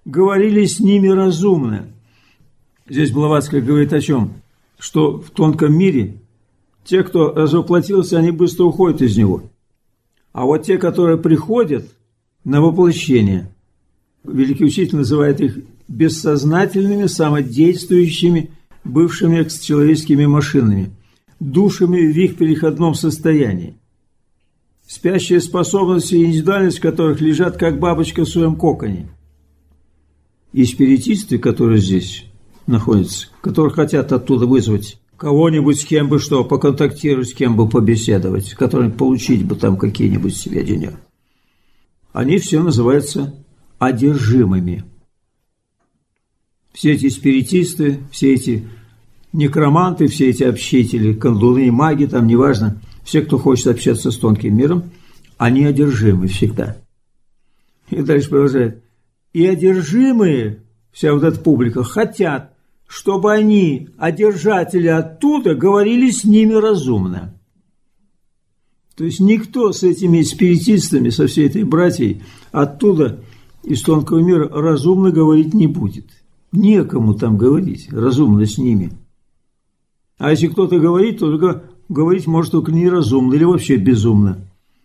говорили с ними разумно. Здесь Блаватская говорит о чем? Что в тонком мире те, кто развоплотился, они быстро уходят из него. А вот те, которые приходят на воплощение, великий учитель называет их бессознательными, самодействующими, бывшими человеческими машинами, душами в их переходном состоянии. Спящие способности и индивидуальность которых лежат, как бабочка в своем коконе. И спиритисты, которые здесь находятся, которые хотят оттуда вызвать кого-нибудь, с кем бы что, поконтактировать, с кем бы побеседовать, с которым получить бы там какие-нибудь сведения, они все называются одержимыми. Все эти спиритисты, все эти некроманты, все эти общители, колдуны, маги, там неважно, все, кто хочет общаться с тонким миром, они одержимы всегда. И дальше продолжает. И одержимые, вся вот эта публика, хотят, чтобы они, одержатели оттуда, говорили с ними разумно. То есть никто с этими спиритистами, со всей этой братьей, оттуда, из тонкого мира, разумно говорить не будет. Некому там говорить разумно с ними. А если кто-то говорит, то только говорить может только неразумно или вообще безумно.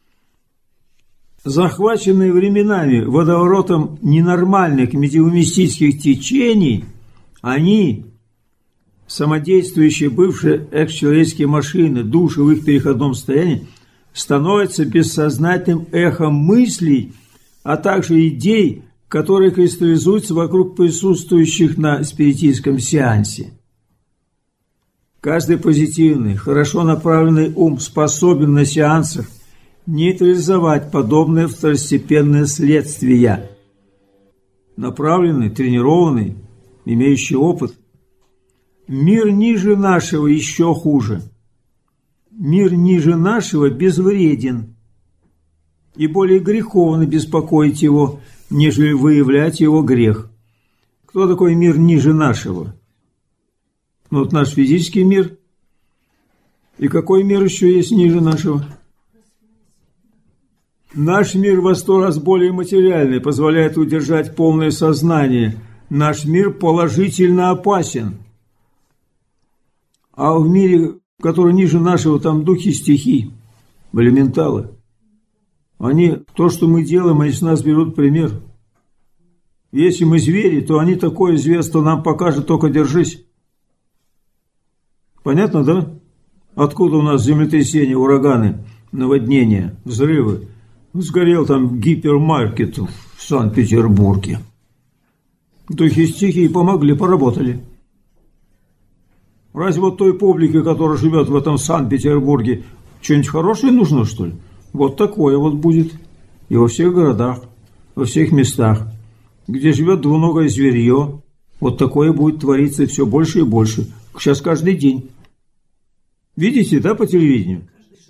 Захваченные временами водоворотом ненормальных медиумистических течений, они, самодействующие бывшие экс-человеческие машины, души в их переходном состоянии, становятся бессознательным эхом мыслей, а также идей, которые кристаллизуются вокруг присутствующих на спиритическом сеансе. Каждый позитивный, хорошо направленный ум способен на сеансах нейтрализовать подобные второстепенные следствия. Направленный, тренированный, имеющий опыт. Мир ниже нашего еще хуже. Мир ниже нашего безвреден и более греховно беспокоить его, нежели выявлять его грех. Кто такой мир ниже нашего? Ну, вот наш физический мир. И какой мир еще есть ниже нашего? Наш мир во сто раз более материальный, позволяет удержать полное сознание. Наш мир положительно опасен. А в мире, который ниже нашего, там духи стихий, элементалы. Они, то, что мы делаем, они с нас берут пример. Если мы звери, то они такое зверство нам покажут, только держись. Понятно, да? Откуда у нас землетрясения, ураганы, наводнения, взрывы? Сгорел там гипермаркет в Санкт-Петербурге. Духи стихии помогли, поработали. Разве вот той публике, которая живет в этом Санкт-Петербурге, что-нибудь хорошее нужно, что ли? Вот такое вот будет. И во всех городах, во всех местах, где живет двуногое зверье, вот такое будет твориться все больше и больше. Сейчас каждый день. Видите, да, по телевидению?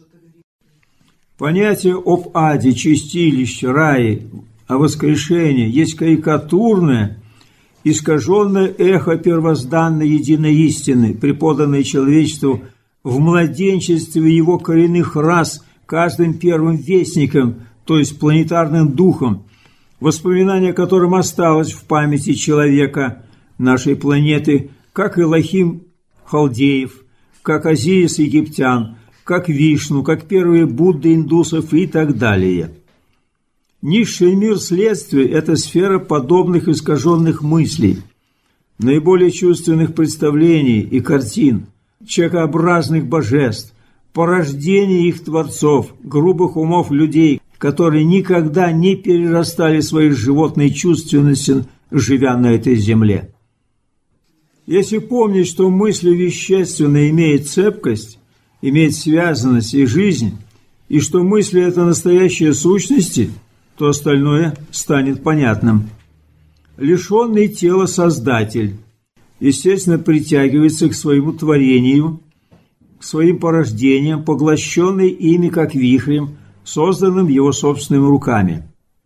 Понятие об аде, чистилище, рае, о воскрешении есть карикатурное, искаженное эхо первозданной единой истины, преподанной человечеству в младенчестве его коренных рас каждым первым вестником, то есть планетарным духом, воспоминание о котором осталось в памяти человека, нашей планеты, как Элохим халдеев, как Азирис египтян, как Вишну, как первые Будды индусов и так далее. Низший мир следствия – это сфера подобных искаженных мыслей, наиболее чувственных представлений и картин, человекообразных божеств, порождения их творцов, грубых умов людей, которые никогда не перерастали своей животной чувственности, живя на этой земле. Если помнить, что мысль вещественная имеет цепкость, имеет связанность и жизнь, и что мысли – это настоящие сущности, то остальное станет понятным. Лишенный тела Создатель, естественно, притягивается к своему творению, к своим порождениям, поглощенный ими как вихрем, созданным его собственными руками.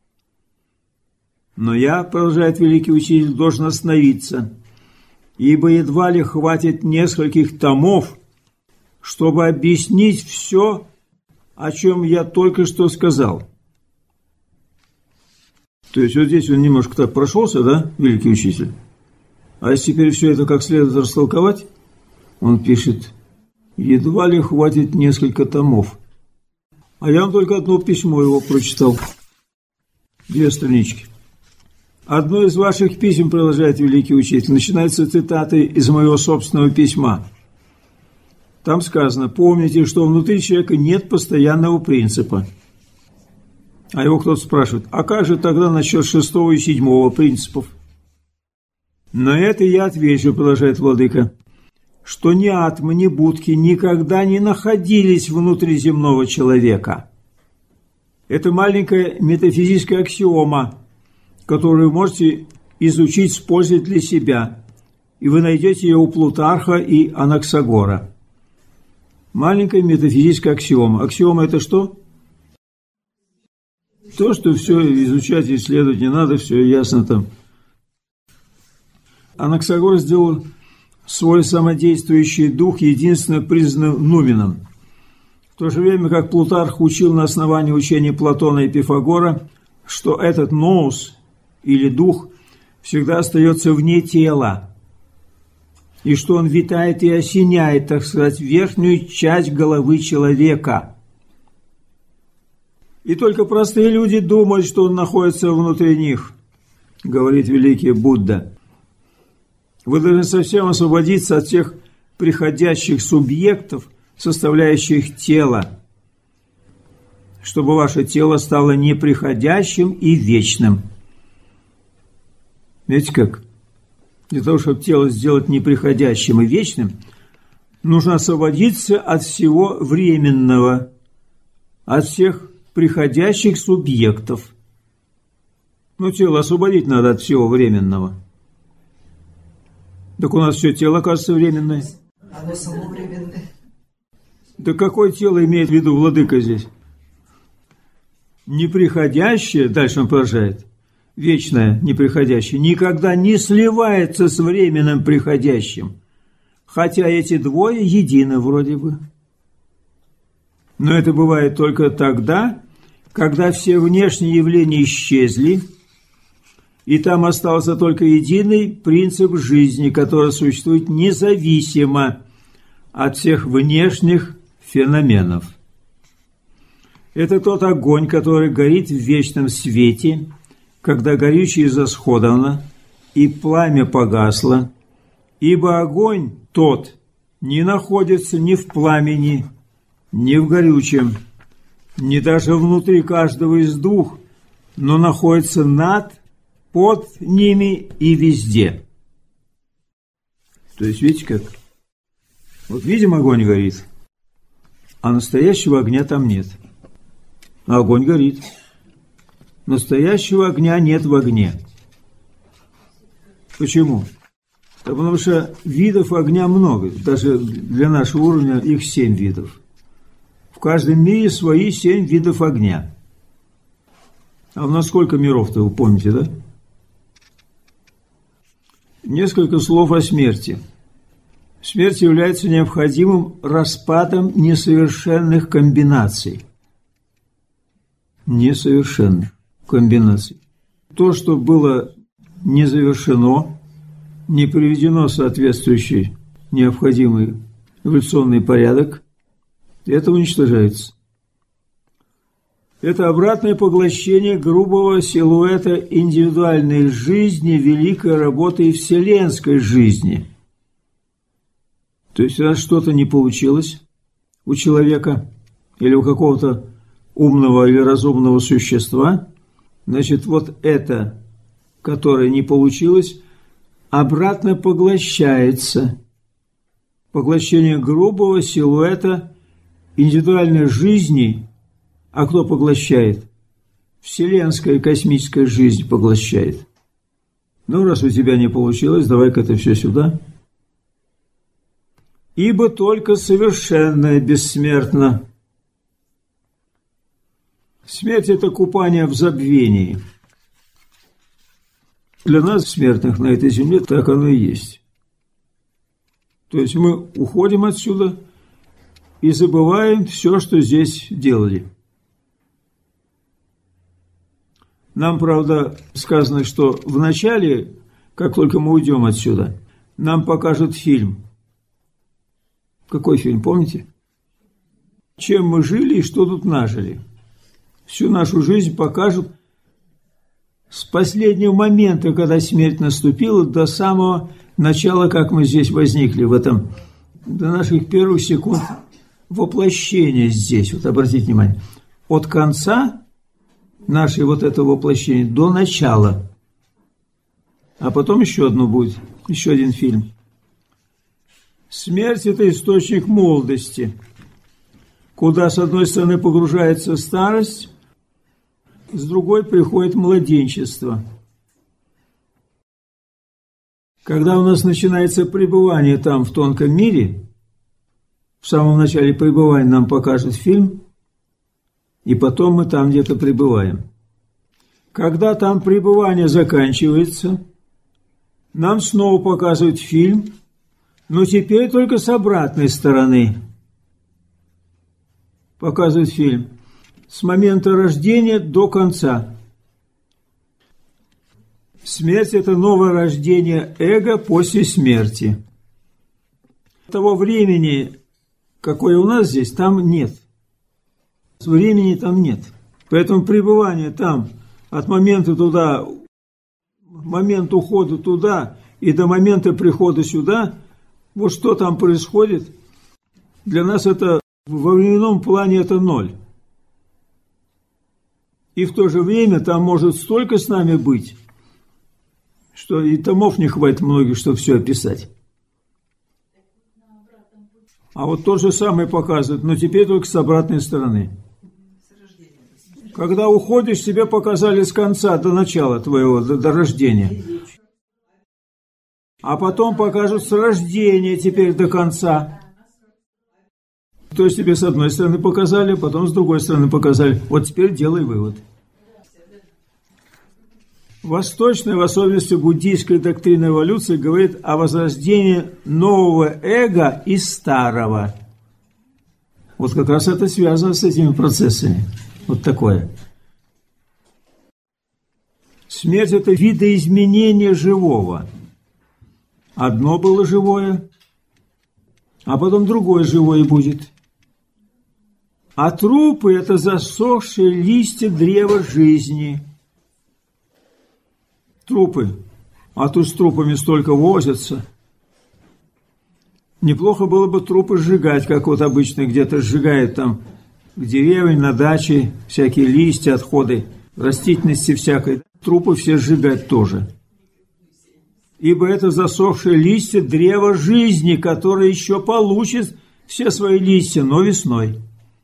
Но я, продолжает великий учитель, должен остановиться, ибо едва ли хватит нескольких томов, чтобы объяснить все, о чем я только что сказал. То есть вот здесь он немножко так прошелся, да, великий учитель? А если теперь все это как следует растолковать, он пишет, едва ли хватит несколько томов. А я вам только одно письмо его прочитал. Две странички. Одно из ваших писем, продолжает великий учитель, начинается цитатой из моего собственного письма. Там сказано, помните, что внутри человека нет постоянного принципа. А его кто-то спрашивает, а как же тогда насчет шестого и седьмого принципов? На это я отвечу, продолжает владыка, что ни атмы, ни будки никогда не находились внутри земного человека. Это маленькая метафизическая аксиома, которую вы можете изучить с пользой для себя, и вы найдете ее у Плутарха и Анаксагора. Маленькая метафизическая аксиома. Аксиома – это что? То, что все изучать и исследовать не надо, все ясно там. Анаксагор сделал свой самодействующий дух единственно признанным нуменом. В то же время, как Плутарх учил на основании учения Платона и Пифагора, что этот ноус или дух всегда остается вне тела, и что он витает и осеняет, так сказать, верхнюю часть головы человека. И только простые люди думают, что он находится внутри них, говорит великий Будда. Вы должны совсем освободиться от тех приходящих субъектов, составляющих тело, чтобы ваше тело стало неприходящим и вечным. Видите как? Для того, чтобы тело сделать неприходящим и вечным, нужно освободиться от всего временного, от всех приходящих субъектов. Ну, тело освободить надо от всего временного. Так у нас все тело, кажется, временное. Оно само временное. Да какое тело имеет в виду владыка здесь? Неприходящее, дальше он продолжает, вечное, неприходящее, никогда не сливается с временным приходящим, хотя эти двое едины вроде бы. Но это бывает только тогда, когда все внешние явления исчезли, и там остался только единый принцип жизни, который существует независимо от всех внешних феноменов. Это тот огонь, который горит в вечном свете, когда горючее израсходовано, и пламя погасло, ибо огонь тот не находится ни в пламени, ни в горючем, ни даже внутри каждого из двух, но находится над, под ними и везде. То есть, видите как? Вот видим, огонь горит, а настоящего огня там нет. А огонь горит. Настоящего огня нет в огне. Почему? Да потому что видов огня много. Даже для нашего уровня их семь видов. В каждом мире свои семь видов огня. А у нас сколько миров-то, вы помните, да? Несколько слов о смерти. Смерть является необходимым распадом несовершенных комбинаций. Несовершенных комбинаций. То, что было не завершено, не приведено в соответствующий необходимый эволюционный порядок, это уничтожается. Это обратное поглощение грубого силуэта индивидуальной жизни, великой работы и вселенской жизни. То есть, раз что-то не получилось у человека или у какого-то умного или разумного существа, значит, вот это, которое не получилось, обратно поглощается. Поглощение грубого силуэта индивидуальной жизни. А кто поглощает? Вселенская космическая жизнь поглощает. Ну, раз у тебя не получилось, давай-ка это все сюда. Ибо только совершенное бессмертно. Смерть – это купание в забвении. Для нас, смертных на этой земле, так оно и есть. То есть мы уходим отсюда и забываем все, что здесь делали. Нам, правда, сказано, что вначале, как только мы уйдем отсюда, нам покажут фильм. Какой фильм, помните? Чем мы жили и что тут нажили. Всю нашу жизнь покажут с последнего момента, когда смерть наступила, до самого начала, как мы здесь возникли, в этом, до наших первых секунд воплощения здесь. Вот обратите внимание. От конца нашей вот этого воплощения до начала. А потом еще одно будет, еще один фильм. Смерть – это источник молодости, куда, с одной стороны, погружается старость, с другой приходит младенчество. Когда у нас начинается пребывание там, в тонком мире, в самом начале пребывания нам покажут фильм, и потом мы там где-то пребываем. Когда там пребывание заканчивается, нам снова показывают фильм, но теперь только с обратной стороны показывают фильм. С момента рождения до конца. Смерть – это новое рождение эго после смерти. Того времени, какое у нас здесь, там нет. Времени там нет. Поэтому пребывание там от момента туда, момент ухода туда и до момента прихода сюда, вот что там происходит, для нас это во временном плане это ноль. И в то же время там может столько с нами быть, что и томов не хватит многих, чтобы все описать. А вот то же самое показывает, но теперь только с обратной стороны. Когда уходишь, тебе показали с конца до начала твоего, до, до рождения. А потом покажут с рождения теперь до конца. То есть тебе с одной стороны показали, потом с другой стороны показали. Вот теперь делай вывод. Восточная, в особенности буддийская доктрина эволюции, говорит о возрождении нового эго из старого. Вот как раз это связано с этими процессами. Вот такое. Смерть – это видоизменение живого. Одно было живое, а потом другое живое будет. А трупы – это засохшие листья древа жизни. Трупы. А тут с трупами столько возятся. Неплохо было бы трупы сжигать, как вот обычно где-то сжигают там в деревне, на даче, всякие листья, отходы, растительности всякой. Трупы все сжигать тоже. Ибо это засохшие листья древа жизни, которое еще получит все свои листья, но весной.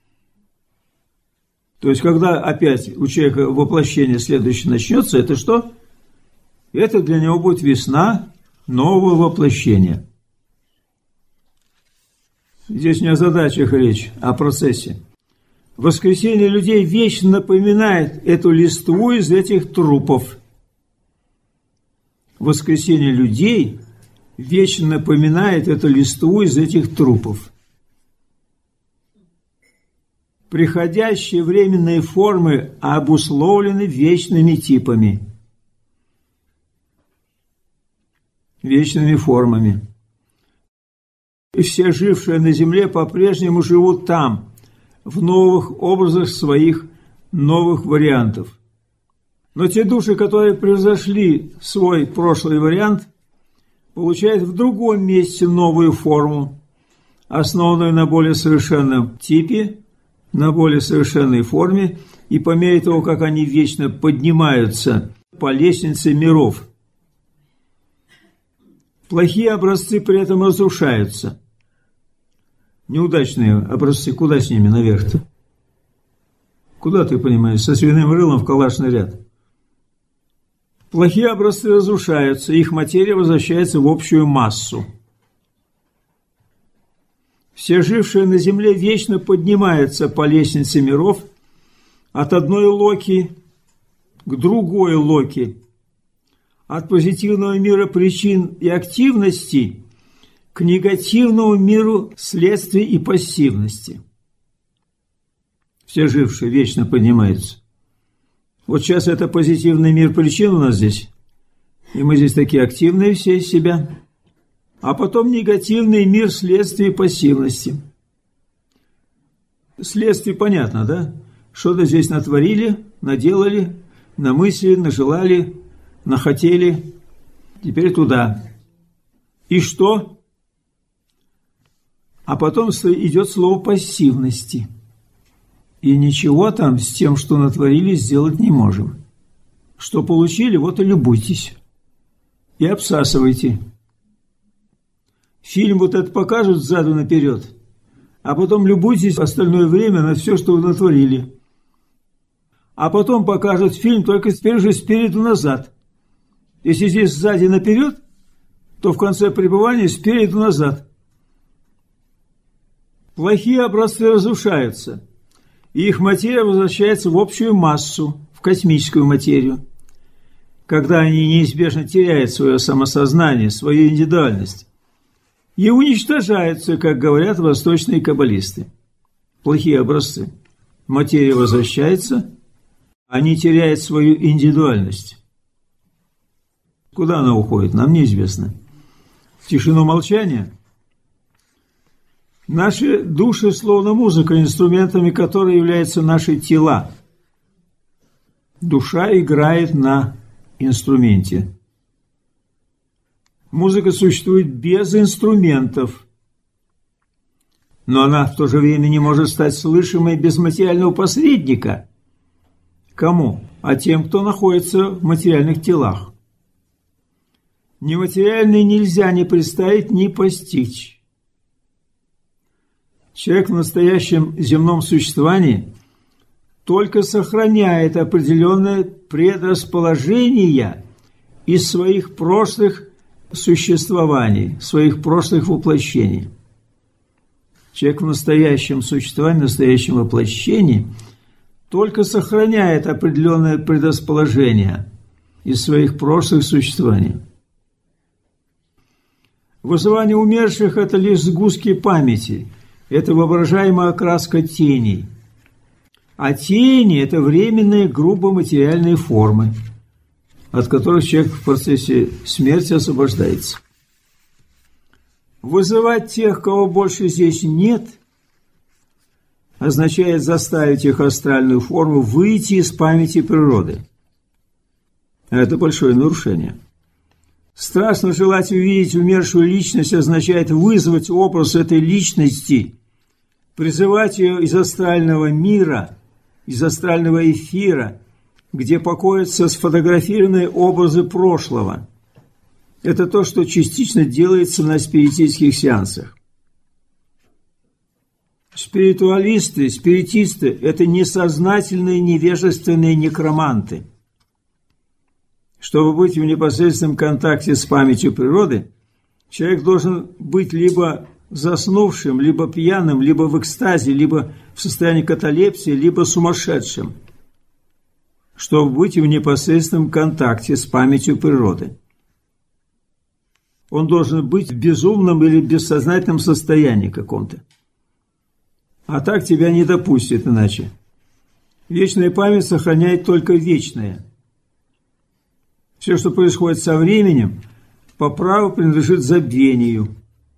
То есть, когда опять у человека воплощение следующее начнется, это что? Это для него будет весна нового воплощения. Здесь не о задачах речь, а о процессе. Воскресение людей вечно напоминает эту листву из этих трупов. Воскресение людей вечно напоминает эту листву из этих трупов. Приходящие временные формы обусловлены вечными типами, вечными формами. И все жившие на земле по-прежнему живут там, в новых образах своих новых вариантов. Но те души, которые превзошли свой прошлый вариант, получают в другом месте новую форму, основанную на более совершенном типе, на более совершенной форме, и по мере того, как они вечно поднимаются по лестнице миров, плохие образцы при этом разрушаются. Неудачные образцы, куда с ними наверх-то? Куда, ты понимаешь, со свиным рылом в калашный ряд? Плохие образцы разрушаются, их материя возвращается в общую массу. Все жившие на земле вечно поднимаются по лестнице миров от одной локи к другой локи, от позитивного мира причин и активности к негативному миру следствий и пассивности. Все жившие вечно поднимаются Вот сейчас это позитивный мир причин у нас здесь. И мы здесь такие активные все из себя. А потом негативный мир следствия пассивности. Следствие понятно, да? Что-то здесь натворили, наделали, намыслили, нажелали, нахотели. Теперь туда. И что? А потом идет слово пассивности. И ничего там с тем, что натворили, сделать не можем. Что получили, вот и любуйтесь. И обсасывайте. Фильм вот это покажут сзаду наперед, а потом любуйтесь остальное время на все, что вы натворили. А потом покажут фильм только теперь же спереду назад. Если здесь сзади наперед, то в конце пребывания спереду назад. Плохие образцы разрушаются, и их материя возвращается в общую массу, в космическую материю, когда они неизбежно теряют свое самосознание, свою индивидуальность, и уничтожаются, как говорят восточные каббалисты. Плохие образцы. Материя возвращается, они теряют свою индивидуальность. Куда она уходит, нам неизвестно. В тишину молчания. Наши души словно музыка, инструментами которой являются наши тела. Душа играет на инструменте. Музыка существует без инструментов, но она в то же время не может стать слышимой без материального посредника. Кому? А тем, кто находится в материальных телах. Нематериальное нельзя ни представить, ни постичь. Человек в настоящем земном существовании только сохраняет определенное предрасположение из своих прошлых существований, своих прошлых воплощений. Человек в настоящем существовании, в настоящем воплощении только сохраняет определенное предрасположение из своих прошлых существований. Вызывание умерших – это лишь сгустки памяти, это воображаемая окраска теней. А тени – это временные грубо материальные формы, от которых человек в процессе смерти освобождается. Вызывать тех, кого больше здесь нет, означает заставить их астральную форму выйти из памяти природы. Это большое нарушение. Страстно желать увидеть умершую личность означает вызвать образ этой личности, призывать ее из астрального мира, из астрального эфира, где покоятся сфотографированные образы прошлого. Это то, что частично делается на спиритических сеансах. Спиритуалисты, спиритисты – это несознательные, невежественные некроманты. Чтобы быть в непосредственном контакте с памятью природы, человек должен быть либо заснувшим, либо пьяным, либо в экстазе, либо в состоянии каталепсии, либо сумасшедшим, чтобы быть в непосредственном контакте с памятью природы. Он должен быть в безумном или бессознательном состоянии каком-то. А так тебя не допустит иначе. Вечная память сохраняет только вечное. Все, что происходит со временем, по праву принадлежит забвению.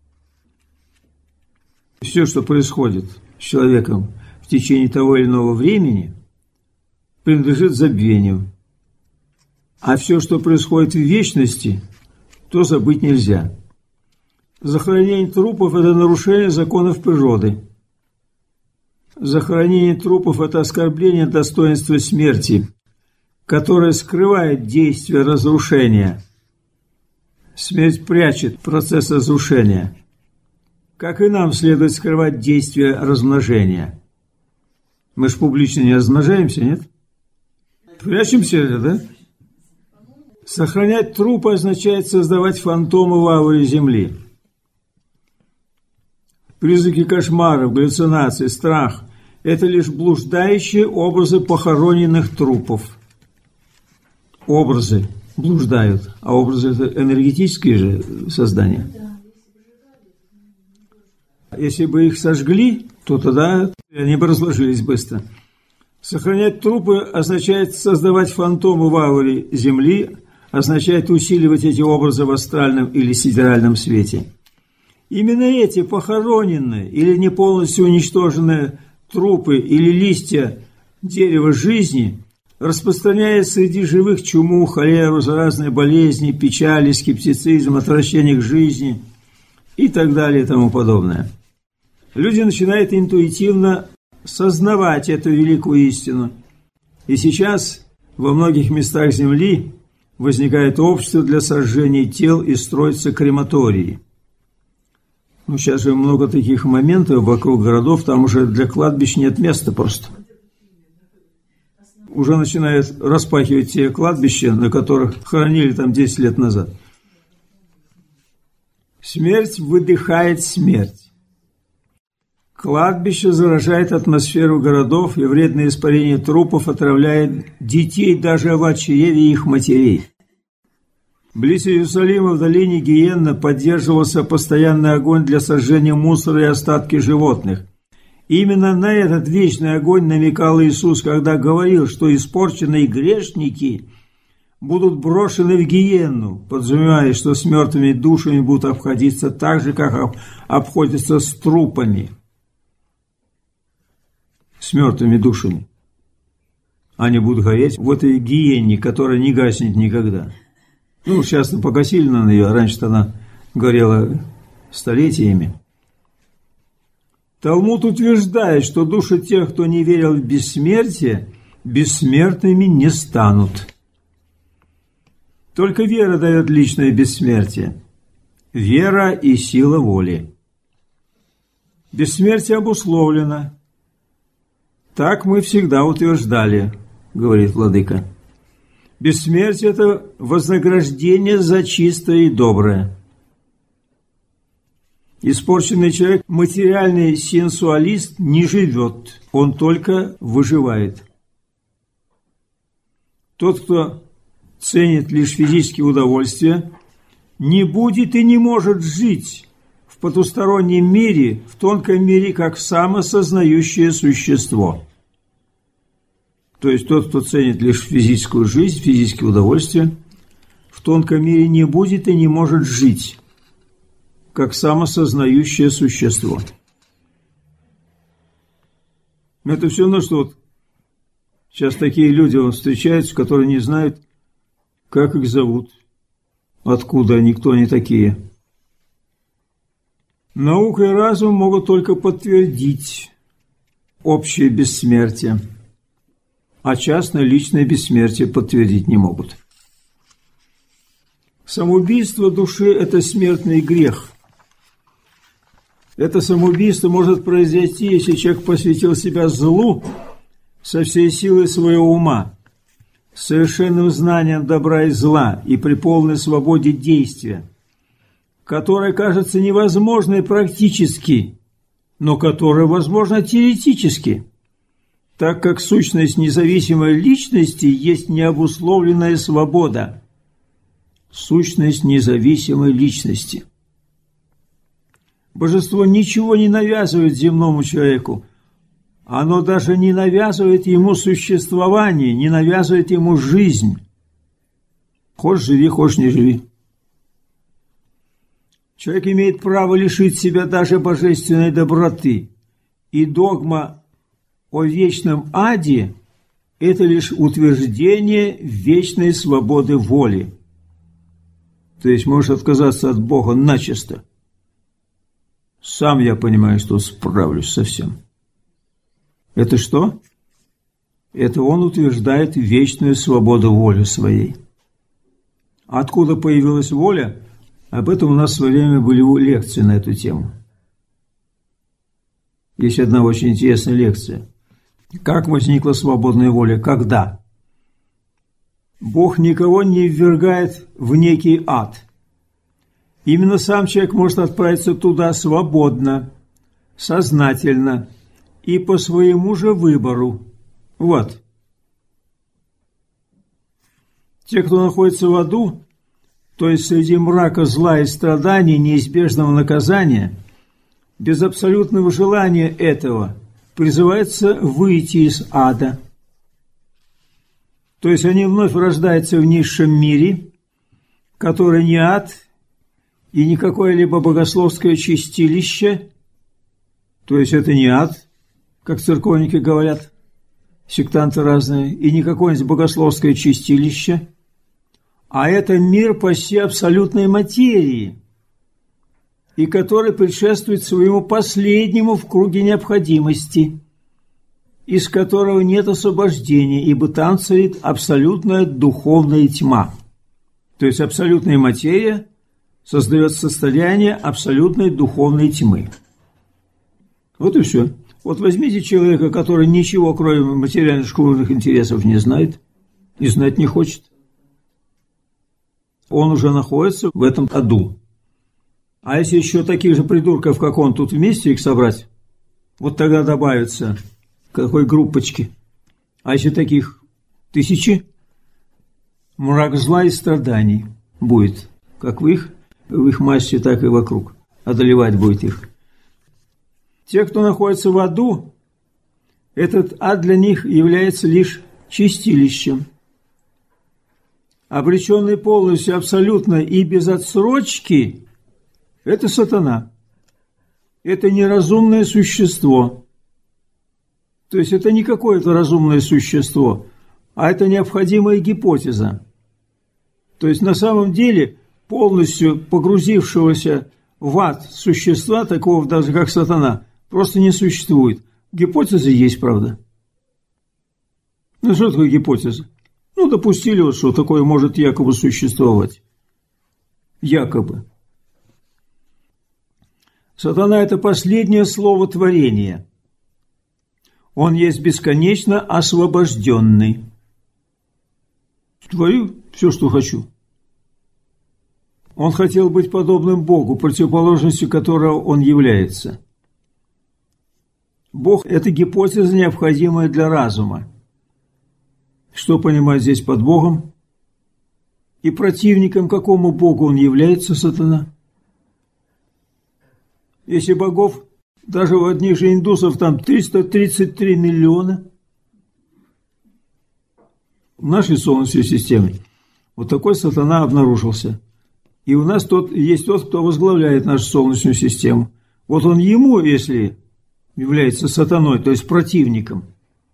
Все, что происходит с человеком в течение того или иного времени, принадлежит забвению. А все, что происходит в вечности, то забыть нельзя. Захоронение трупов – это нарушение законов природы. Захоронение трупов – это оскорбление достоинства смерти, которое скрывает действие разрушения. Смерть прячет процесс разрушения. Как и нам следует скрывать действие размножения. Мы же публично не размножаемся, нет? Прячемся, да? Сохранять трупы означает создавать фантомы в ауре Земли. Признаки кошмаров, галлюцинаций, страх – это лишь блуждающие образы похороненных трупов. Образы блуждают, а образы – это энергетические же создания. Если бы их сожгли, то тогда они бы разложились быстро. Сохранять трупы означает создавать фантомы в ауре Земли, означает усиливать эти образы в астральном или сидеральном свете. Именно эти похороненные или не полностью уничтоженные трупы или листья дерева жизни распространяют среди живых чуму, холеру, заразные болезни, печали, скептицизм, отвращение к жизни и так далее и тому подобное. Люди начинают интуитивно сознавать эту великую истину. И сейчас во многих местах Земли возникает общество для сожжения тел и строятся крематории. Ну, сейчас же много таких моментов вокруг городов, там уже для кладбищ нет места просто. Уже начинают распахивать те кладбища, на которых хоронили там десять лет назад. Смерть выдыхает смерть. Кладбище заражает атмосферу городов, и вредное испарение трупов отравляет детей даже в чреве их матерей. Близ Иерусалима в долине Гиенна поддерживался постоянный огонь для сожжения мусора и остатки животных. Именно на этот вечный огонь намекал Иисус, когда говорил, что испорченные грешники будут брошены в Гиенну, подразумевая, что с мертвыми душами будут обходиться так же, как обходятся с трупами. С мертвыми душами. Они будут гореть в этой гиенне, которая не гаснет никогда. Ну, сейчас погасили на нее, а раньше-то она горела столетиями. Талмуд утверждает, что души тех, кто не верил в бессмертие, бессмертными не станут. Только вера дает личное бессмертие. Вера и сила воли. Бессмертие обусловлено. Так мы всегда утверждали, говорит владыка. Бессмертие – это вознаграждение за чистое и доброе. Испорченный человек, материальный сенсуалист, не живет, он только выживает. Тот, кто ценит лишь физические удовольствия, не будет и не может жить в потустороннем мире, в тонком мире, как самосознающее существо. То есть тот, кто ценит лишь физическую жизнь, физические удовольствия, в тонком мире не будет и не может жить, как самосознающее существо. Это все равно, что вот сейчас такие люди вот встречаются, которые не знают, как их зовут, откуда они, кто они такие. Наука и разум могут только подтвердить общее бессмертие, а частное личное бессмертие подтвердить не могут. Самоубийство души – это смертный грех. Это самоубийство может произойти, если человек посвятил себя злу со всей силой своего ума, с совершенным знанием добра и зла и при полной свободе действия, которое кажется невозможной практически, но которое возможно теоретически, так как сущность независимой личности есть необусловленная свобода. Сущность независимой личности. Божество ничего не навязывает земному человеку. Оно даже не навязывает ему существование, не навязывает ему жизнь. Хочешь живи, хочешь не живи. Человек имеет право лишить себя даже божественной доброты. И догма о вечном аде – это лишь утверждение вечной свободы воли. То есть можешь отказаться от Бога начисто. Сам я понимаю, что справлюсь со всем. Это что? Это он утверждает вечную свободу воли своей. Откуда появилась воля? Об этом у нас в свое время были лекции на эту тему. Есть одна очень интересная лекция. Как возникла свободная воля? Когда? Бог никого не ввергает в некий ад. Именно сам человек может отправиться туда свободно, сознательно и по своему же выбору. Вот. Те, кто находится в аду, то есть среди мрака зла и страданий, неизбежного наказания, без абсолютного желания этого, призывается выйти из ада, То есть они вновь рождаются в низшем мире, который не ад и не какое-либо богословское чистилище, то есть это не ад, как церковники говорят, сектанты разные, и не какое-нибудь богословское чистилище, а это мир почти абсолютной материи, и который предшествует своему последнему в круге необходимости, из которого нет освобождения, ибо там царит абсолютная духовная тьма. То есть абсолютная материя создает состояние абсолютной духовной тьмы. Вот и все. Вот возьмите человека, который ничего, кроме материальных шкурных интересов, не знает и знать не хочет. Он уже находится в этом аду. А если еще таких же придурков, как он, тут вместе их собрать, вот тогда добавится какой группочки. А если таких тысячи, мрак зла и страданий будет, как в их, в их массе, так и вокруг. Одолевать будет их. Те, кто находится в аду, этот ад для них является лишь чистилищем. Обреченный полностью, абсолютно и без отсрочки, это сатана. Это неразумное существо. То есть это не какое-то разумное существо, а это необходимая гипотеза. То есть на самом деле полностью погрузившегося в ад существа, такого даже как сатана, просто не существует. Гипотеза есть, правда. Ну что такое гипотеза? Ну, допустили, вот, что такое может якобы существовать. Якобы. Сатана – это последнее слово творения. Он есть бесконечно освобожденный. Творю все, что хочу. Он хотел быть подобным Богу, противоположностью которого он является. Бог – это гипотеза, необходимая для разума. Что понимать здесь под Богом? И противником какому Богу он является, сатана? Если богов, даже у одних же индусов, там триста тридцать три миллиона. В нашей Солнечной системе вот такой сатана обнаружился. И у нас тот, есть тот, кто возглавляет нашу Солнечную систему. Вот он ему, если является сатаной, то есть противником,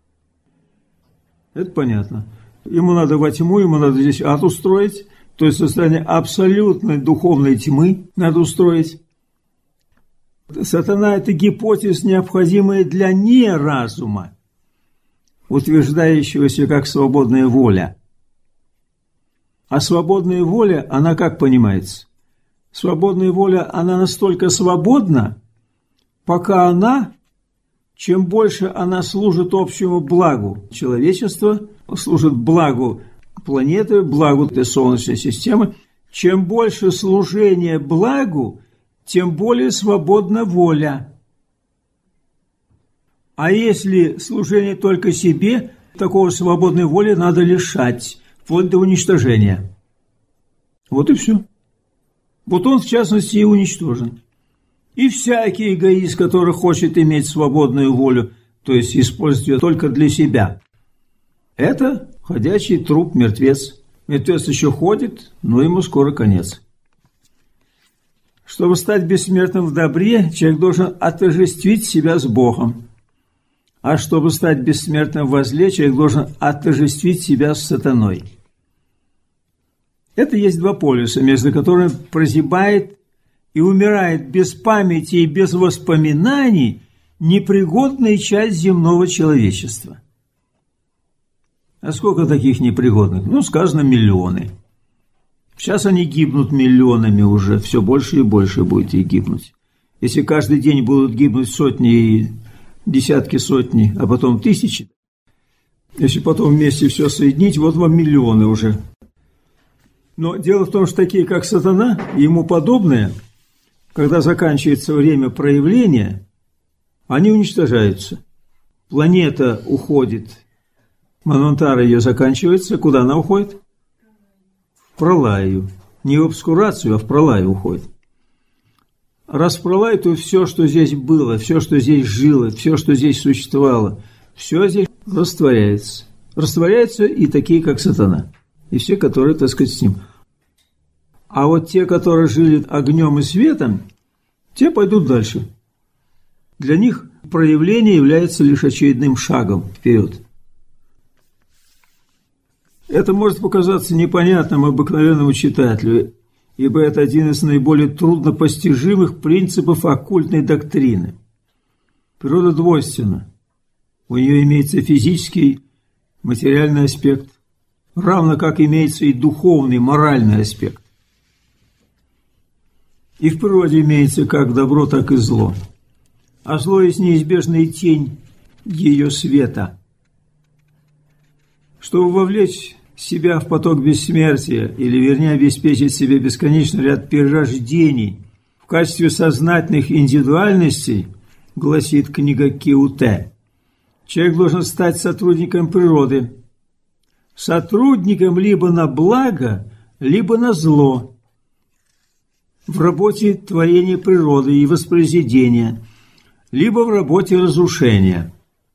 это понятно. Ему надо во тьму, ему надо здесь ад устроить, то есть состояние абсолютной духовной тьмы надо устроить. Сатана – это гипотеза, необходимая для неразума, утверждающегося как свободная воля. А свободная воля, она как понимается? Свободная воля, она настолько свободна, пока она, чем больше она служит общему благу человечества, служит благу планеты, благу этой Солнечной системы, чем больше служения благу, тем более свободна воля. А если служение только себе, такого свободной воли надо лишать, вплоть до уничтожения. Вот и все. Вот он, в частности, и уничтожен. И всякий эгоист, который хочет иметь свободную волю, то есть использовать ее только для себя, это ходячий труп, мертвец. Мертвец еще ходит, но ему скоро конец. Чтобы стать бессмертным в добре, человек должен отождествить себя с Богом. А чтобы стать бессмертным во зле, человек должен отождествить себя с сатаной. Это есть два полюса, между которыми прозябает и умирает без памяти и без воспоминаний непригодная часть земного человечества. А сколько таких непригодных? Ну, сказано, миллионы. Сейчас они гибнут миллионами уже, все больше и больше будет их гибнуть. Если каждый день будут гибнуть сотни и десятки сотни, а потом тысячи, если потом вместе все соединить, вот вам миллионы уже. Но дело в том, что такие, как сатана, и ему подобные, когда заканчивается время проявления, они уничтожаются. Планета уходит, Манвантара ее заканчивается, куда она уходит? В пролаю. Не в обскурацию, а в пролаю уходит. Раз в пролай, то все, что здесь было, все, что здесь жило, все, что здесь существовало, все здесь растворяется, растворяются и такие, как сатана, и все, которые, так сказать, с ним. А вот те, которые жили огнем и светом, те пойдут дальше. Для них проявление является лишь очередным шагом вперед. Это может показаться непонятным обыкновенному читателю, ибо это один из наиболее труднопостижимых принципов оккультной доктрины. Природа двойственна. У нее имеется физический, материальный аспект, равно как имеется и духовный, моральный аспект. И в природе имеется как добро, так и зло. А зло есть неизбежная тень ее света. Чтобы вовлечь себя в поток бессмертия, или, вернее, обеспечить себе бесконечный ряд перерождений в качестве сознательных индивидуальностей, гласит книга Киуте, человек должен стать сотрудником природы, сотрудником либо на благо, либо на зло, в работе творения природы и воспроизведения, либо в работе разрушения.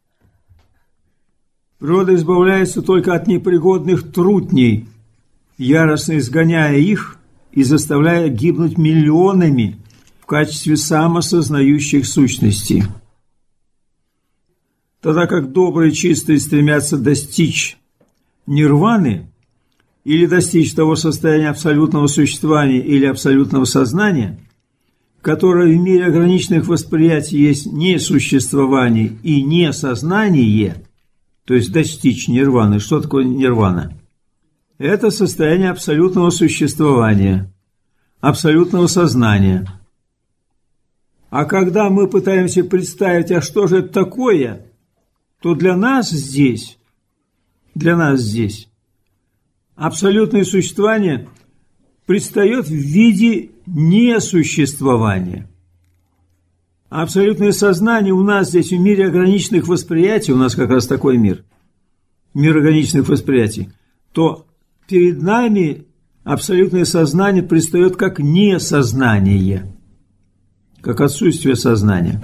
Природа избавляется только от непригодных трутней, яростно изгоняя их и заставляя гибнуть миллионами в качестве самосознающих сущностей. Тогда как добрые и чистые стремятся достичь нирваны или достичь того состояния абсолютного существования или абсолютного сознания, которое в мире ограниченных восприятий есть несуществование и несознание, то есть достичь нирваны. Что такое нирвана? Это состояние абсолютного существования, абсолютного сознания. А когда мы пытаемся представить, а что же это такое, то для нас здесь, для нас здесь абсолютное существование предстает в виде несуществования. Абсолютное сознание у нас здесь в мире ограниченных восприятий, у нас как раз такой мир, мир ограниченных восприятий, то перед нами абсолютное сознание предстает как несознание, как отсутствие сознания.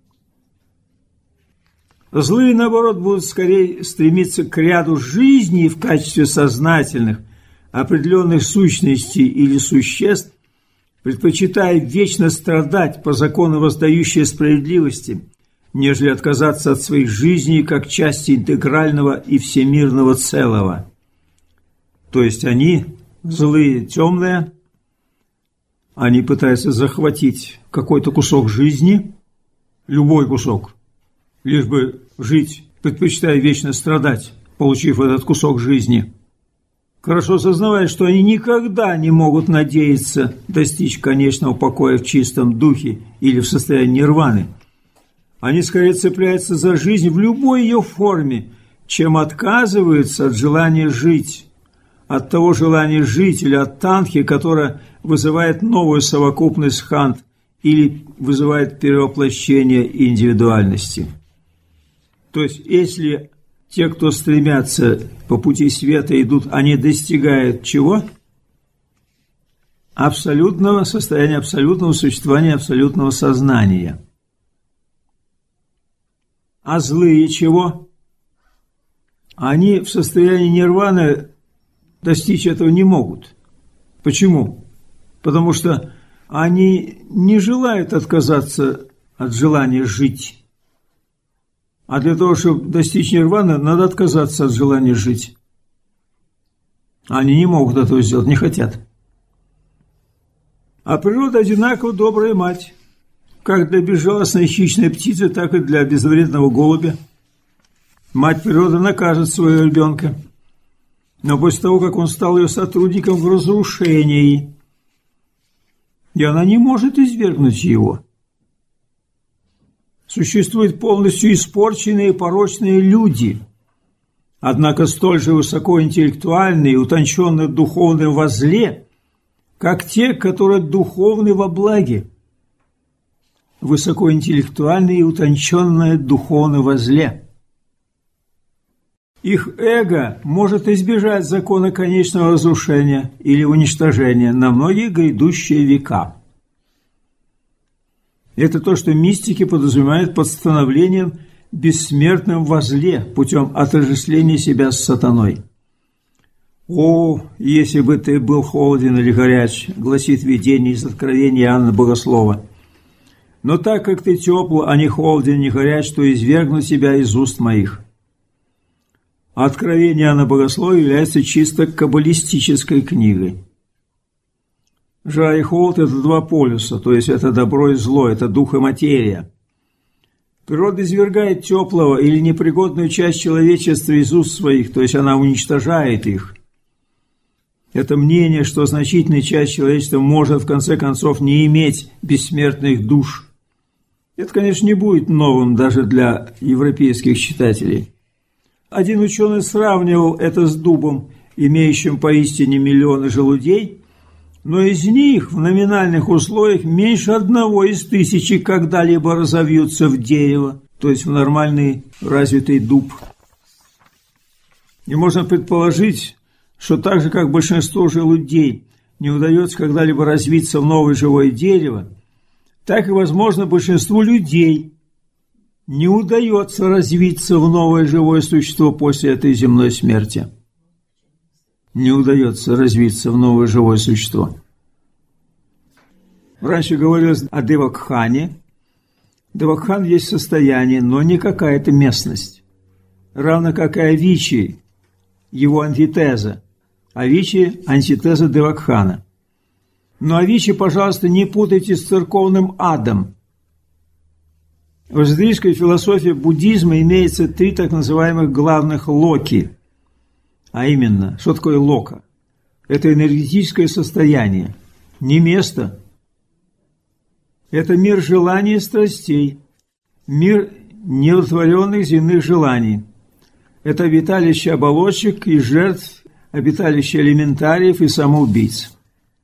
Злые, наоборот, будут скорее стремиться к ряду жизней в качестве сознательных, определенных сущностей или существ, предпочитая вечно страдать по закону воздающей справедливости, нежели отказаться от своих жизней как части интегрального и всемирного целого. То есть они, злые, темные, они пытаются захватить какой-то кусок жизни, любой кусок, лишь бы жить, предпочитая вечно страдать, получив этот кусок жизни, хорошо сознавая, что они никогда не могут надеяться достичь конечного покоя в чистом духе или в состоянии нирваны. Они скорее цепляются за жизнь в любой ее форме, чем отказываются от желания жить, от того желания жить или от танхи, которое вызывает новую совокупность хант или вызывает перевоплощение индивидуальности. То есть, если те, кто стремятся по пути света идут, они достигают чего? Абсолютного состояния, абсолютного существования, абсолютного сознания. А злые чего? Они в состоянии нирваны достичь этого не могут. Почему? Потому что они не желают отказаться от желания жить. А для того, чтобы достичь нирваны, надо отказаться от желания жить. Они не могут этого сделать, не хотят. А природа одинаково добрая мать, как для безжалостной хищной птицы, так и для безвредного голубя. Мать природа накажет своего ребенка, но после того, как он стал ее сотрудником в разрушении, и она не может извергнуть его. Существуют полностью испорченные и порочные люди, однако столь же высокоинтеллектуальные и утонченные духовны во зле, как те, которые духовны во благе. Высокоинтеллектуальные и утонченные духовны во зле. Их эго может избежать закона конечного разрушения или уничтожения на многие грядущие века. Это то, что мистики подразумевают под становлением бессмертным во зле путем отождествления себя с сатаной. «О, если бы ты был холоден или горяч», гласит видение из Откровения Иоанна Богослова. «Но так как ты тепл, а не холоден, не горяч, то извергну тебя из уст моих». Откровение Иоанна Богослова является чисто каббалистической книгой. Жар и холод – это два полюса, то есть это добро и зло, это дух и материя. Природа извергает теплого или непригодную часть человечества из уст своих, то есть она уничтожает их. Это мнение, что значительная часть человечества может в конце концов не иметь бессмертных душ. Это, конечно, не будет новым даже для европейских читателей. Один ученый сравнивал это с дубом, имеющим поистине миллионы желудей, но из них в номинальных условиях меньше одного из тысячи когда-либо разовьются в дерево, то есть в нормальный развитый дуб. И можно предположить, что так же, как большинство желудей не удается когда-либо развиться в новое живое дерево, так и, возможно, большинству людей не удается развиться в новое живое существо после этой земной смерти. Не удается развиться в новое живое существо. Раньше говорилось о Девакхане. Девакхан есть состояние, но не какая-то местность. Равно как и Авичи, его антитеза. Авичи – антитеза Девакхана. Но Авичи, пожалуйста, не путайте с церковным адом. В эзотерической философии буддизма имеется три так называемых главных локи. А именно, что такое лока? Это энергетическое состояние, не место. Это мир желаний и страстей, мир неудовлетворенных земных желаний. Это обиталище оболочек и жертв, обиталище элементариев и самоубийц.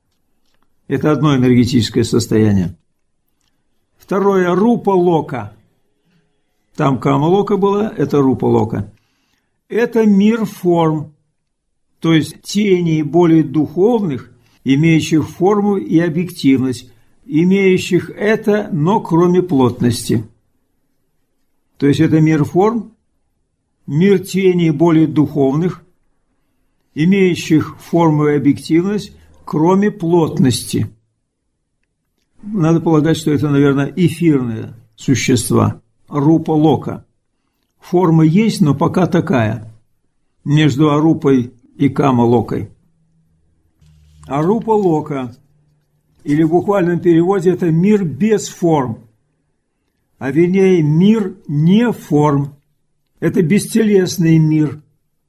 Это одно энергетическое состояние. Второе – рупа-лока. Там кама-лока была, это рупа-лока. Это мир форм, то есть теней более духовных, имеющих форму и объективность, имеющих это, но кроме плотности. То есть это мир форм, мир теней более духовных, имеющих форму и объективность, кроме плотности. Надо полагать, что это, наверное, эфирные существа, рупа-лока. Форма есть, но пока такая, между арупой и кама-локой. Арупа-лока, или в буквальном переводе, это мир без форм, а вернее мир не форм. Это бестелесный мир,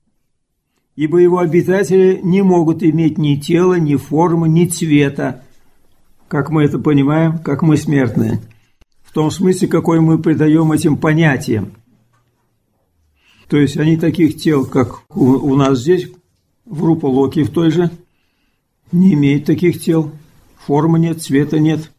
ибо его обитатели не могут иметь ни тела, ни формы, ни цвета, как мы это понимаем, как мы смертные, в том смысле, какой мы придаем этим понятиям. То есть они таких тел, как у, у нас здесь, в рупа-локе, в той же, не имеют таких тел, формы нет, цвета нет.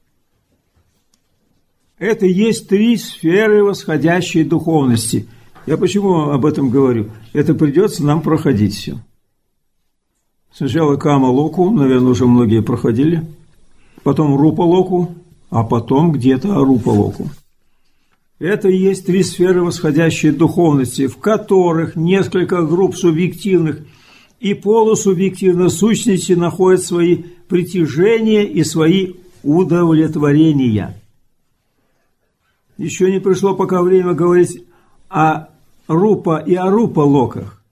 Это есть три сферы восходящей духовности. Я почему об этом говорю? Это придется нам проходить все. Сначала кама-локу, наверное, уже многие проходили, потом рупа-локу, а потом где-то арупа-локу. Это и есть три сферы восходящей духовности, в которых несколько групп субъективных и полусубъективных сущностей находят свои притяжения и свои удовлетворения. Еще не пришло пока время говорить о рупа и арупа-локах.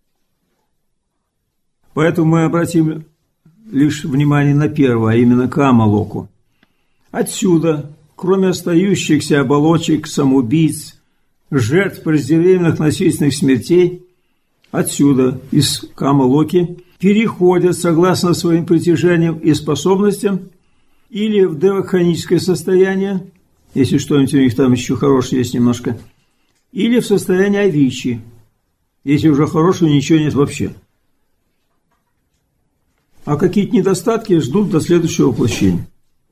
Поэтому мы обратим лишь внимание на первое, а именно кама-локу. Отсюда, кроме остающихся оболочек, самоубийц, жертв преждевременных насильственных смертей, отсюда, из кама-локи, переходят, согласно своим притяжениям и способностям, или в девакханическое состояние, если что-нибудь у них там еще хорошее есть немножко, или в состояние авичи, если уже хорошего ничего нет вообще. А какие-то недостатки ждут до следующего воплощения.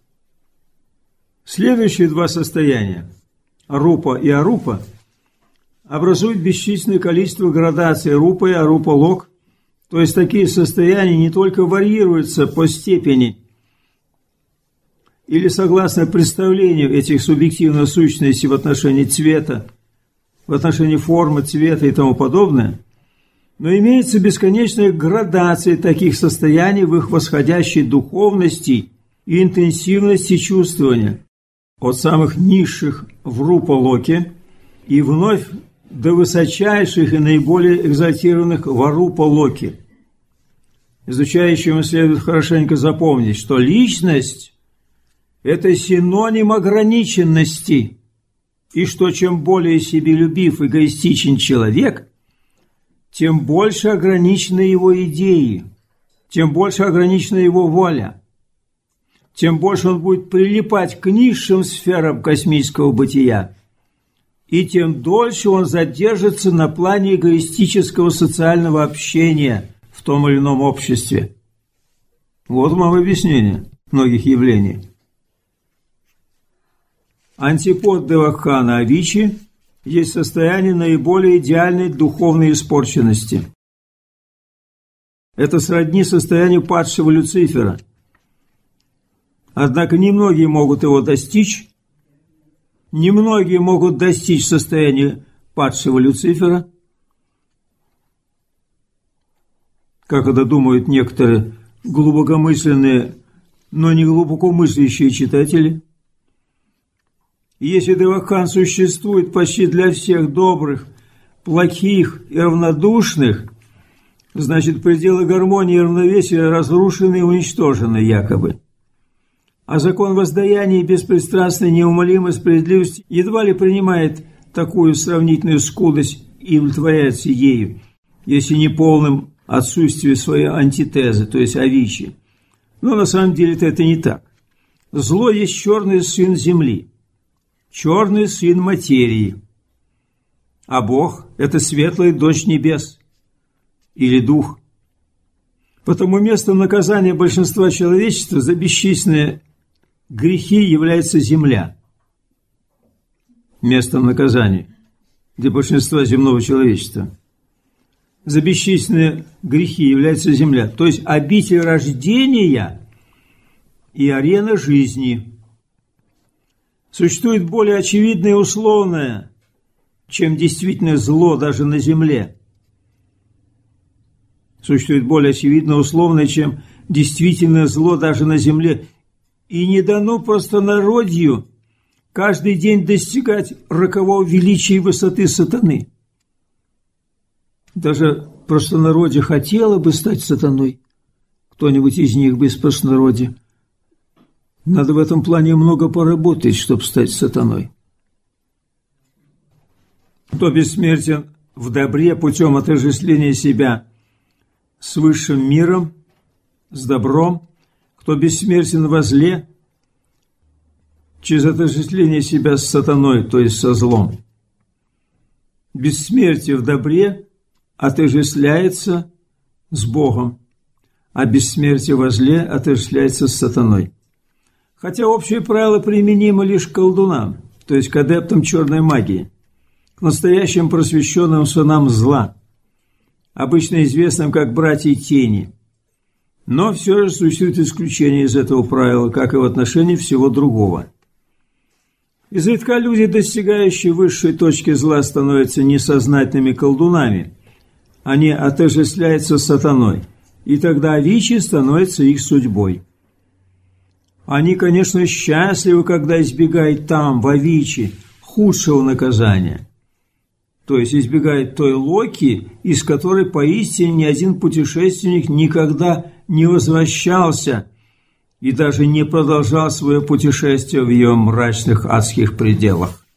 Следующие два состояния, рупа и арупа, образуют бесчисленное количество градаций рупа и арупа-лок, то есть такие состояния не только варьируются по степени или согласно представлению этих субъективных сущностей в отношении цвета, в отношении формы, цвета и тому подобное, но имеется бесконечная градация таких состояний в их восходящей духовности и интенсивности чувствования, от самых низших в рупа-локе и вновь до высочайших и наиболее экзальтированных в арупа-локе. Изучающему следует хорошенько запомнить, что личность – это синоним ограниченности, и что чем более себелюбив, эгоистичен человек, тем больше ограничены его идеи, тем больше ограничена его воля, тем больше он будет прилипать к низшим сферам космического бытия, и тем дольше он задержится на плане эгоистического социального общения в том или ином обществе. Вот вам объяснение многих явлений. Антипод Девакхана Авичи есть состояние наиболее идеальной духовной испорченности. Это сродни состоянию падшего Люцифера. Однако немногие могут его достичь, немногие могут достичь состояния падшего Люцифера, как это думают некоторые глубокомысленные, но не глубокомыслящие читатели. Если Девакхан существует почти для всех добрых, плохих и равнодушных, значит, пределы гармонии и равновесия разрушены и уничтожены якобы. А закон воздаяния и беспристрастной неумолимой справедливости едва ли принимает такую сравнительную скудость и удовлетворяется ею, если не полным отсутствием своей антитезы, то есть авичи. Но на самом деле это не так. Зло есть черный сын земли, черный сын материи, а Бог – это светлая дочь небес или дух. Потому местом наказания большинства человечества за бесчисленные грехи является земля. Местом наказания для большинства земного человечества за бесчисленные грехи является земля, то есть обитель рождения и арена жизни. Существует более очевидное и условное, чем действительно зло даже на земле. Существует более очевидное и условное, чем действительно зло даже на земле. И не дано простонародью каждый день достигать рокового величия и высоты сатаны. Даже простонародье хотело бы стать сатаной, кто-нибудь из них без простонародья. Надо в этом плане много поработать, чтобы стать сатаной. Кто бессмертен в добре путем отождествления себя с высшим миром, с добром, кто бессмертен во зле, через отождествление себя с сатаной, то есть со злом. Бессмертие в добре отождествляется с Богом, а бессмертие во зле отождествляется с сатаной. Хотя общее правило применимо лишь к колдунам, то есть к адептам черной магии, к настоящим просвещенным сынам зла, обычно известным как братья тени. Но все же существует исключение из этого правила, как и в отношении всего другого. Изредка люди, достигающие высшей точки зла, становятся несознательными колдунами. Они отождествляются с сатаной, и тогда авичи становится их судьбой. Они, конечно, счастливы, когда избегают там, в авичи, худшего наказания. То есть избегают той локи, из которой поистине ни один путешественник никогда не возвращался и даже не продолжал свое путешествие в ее мрачных адских пределах.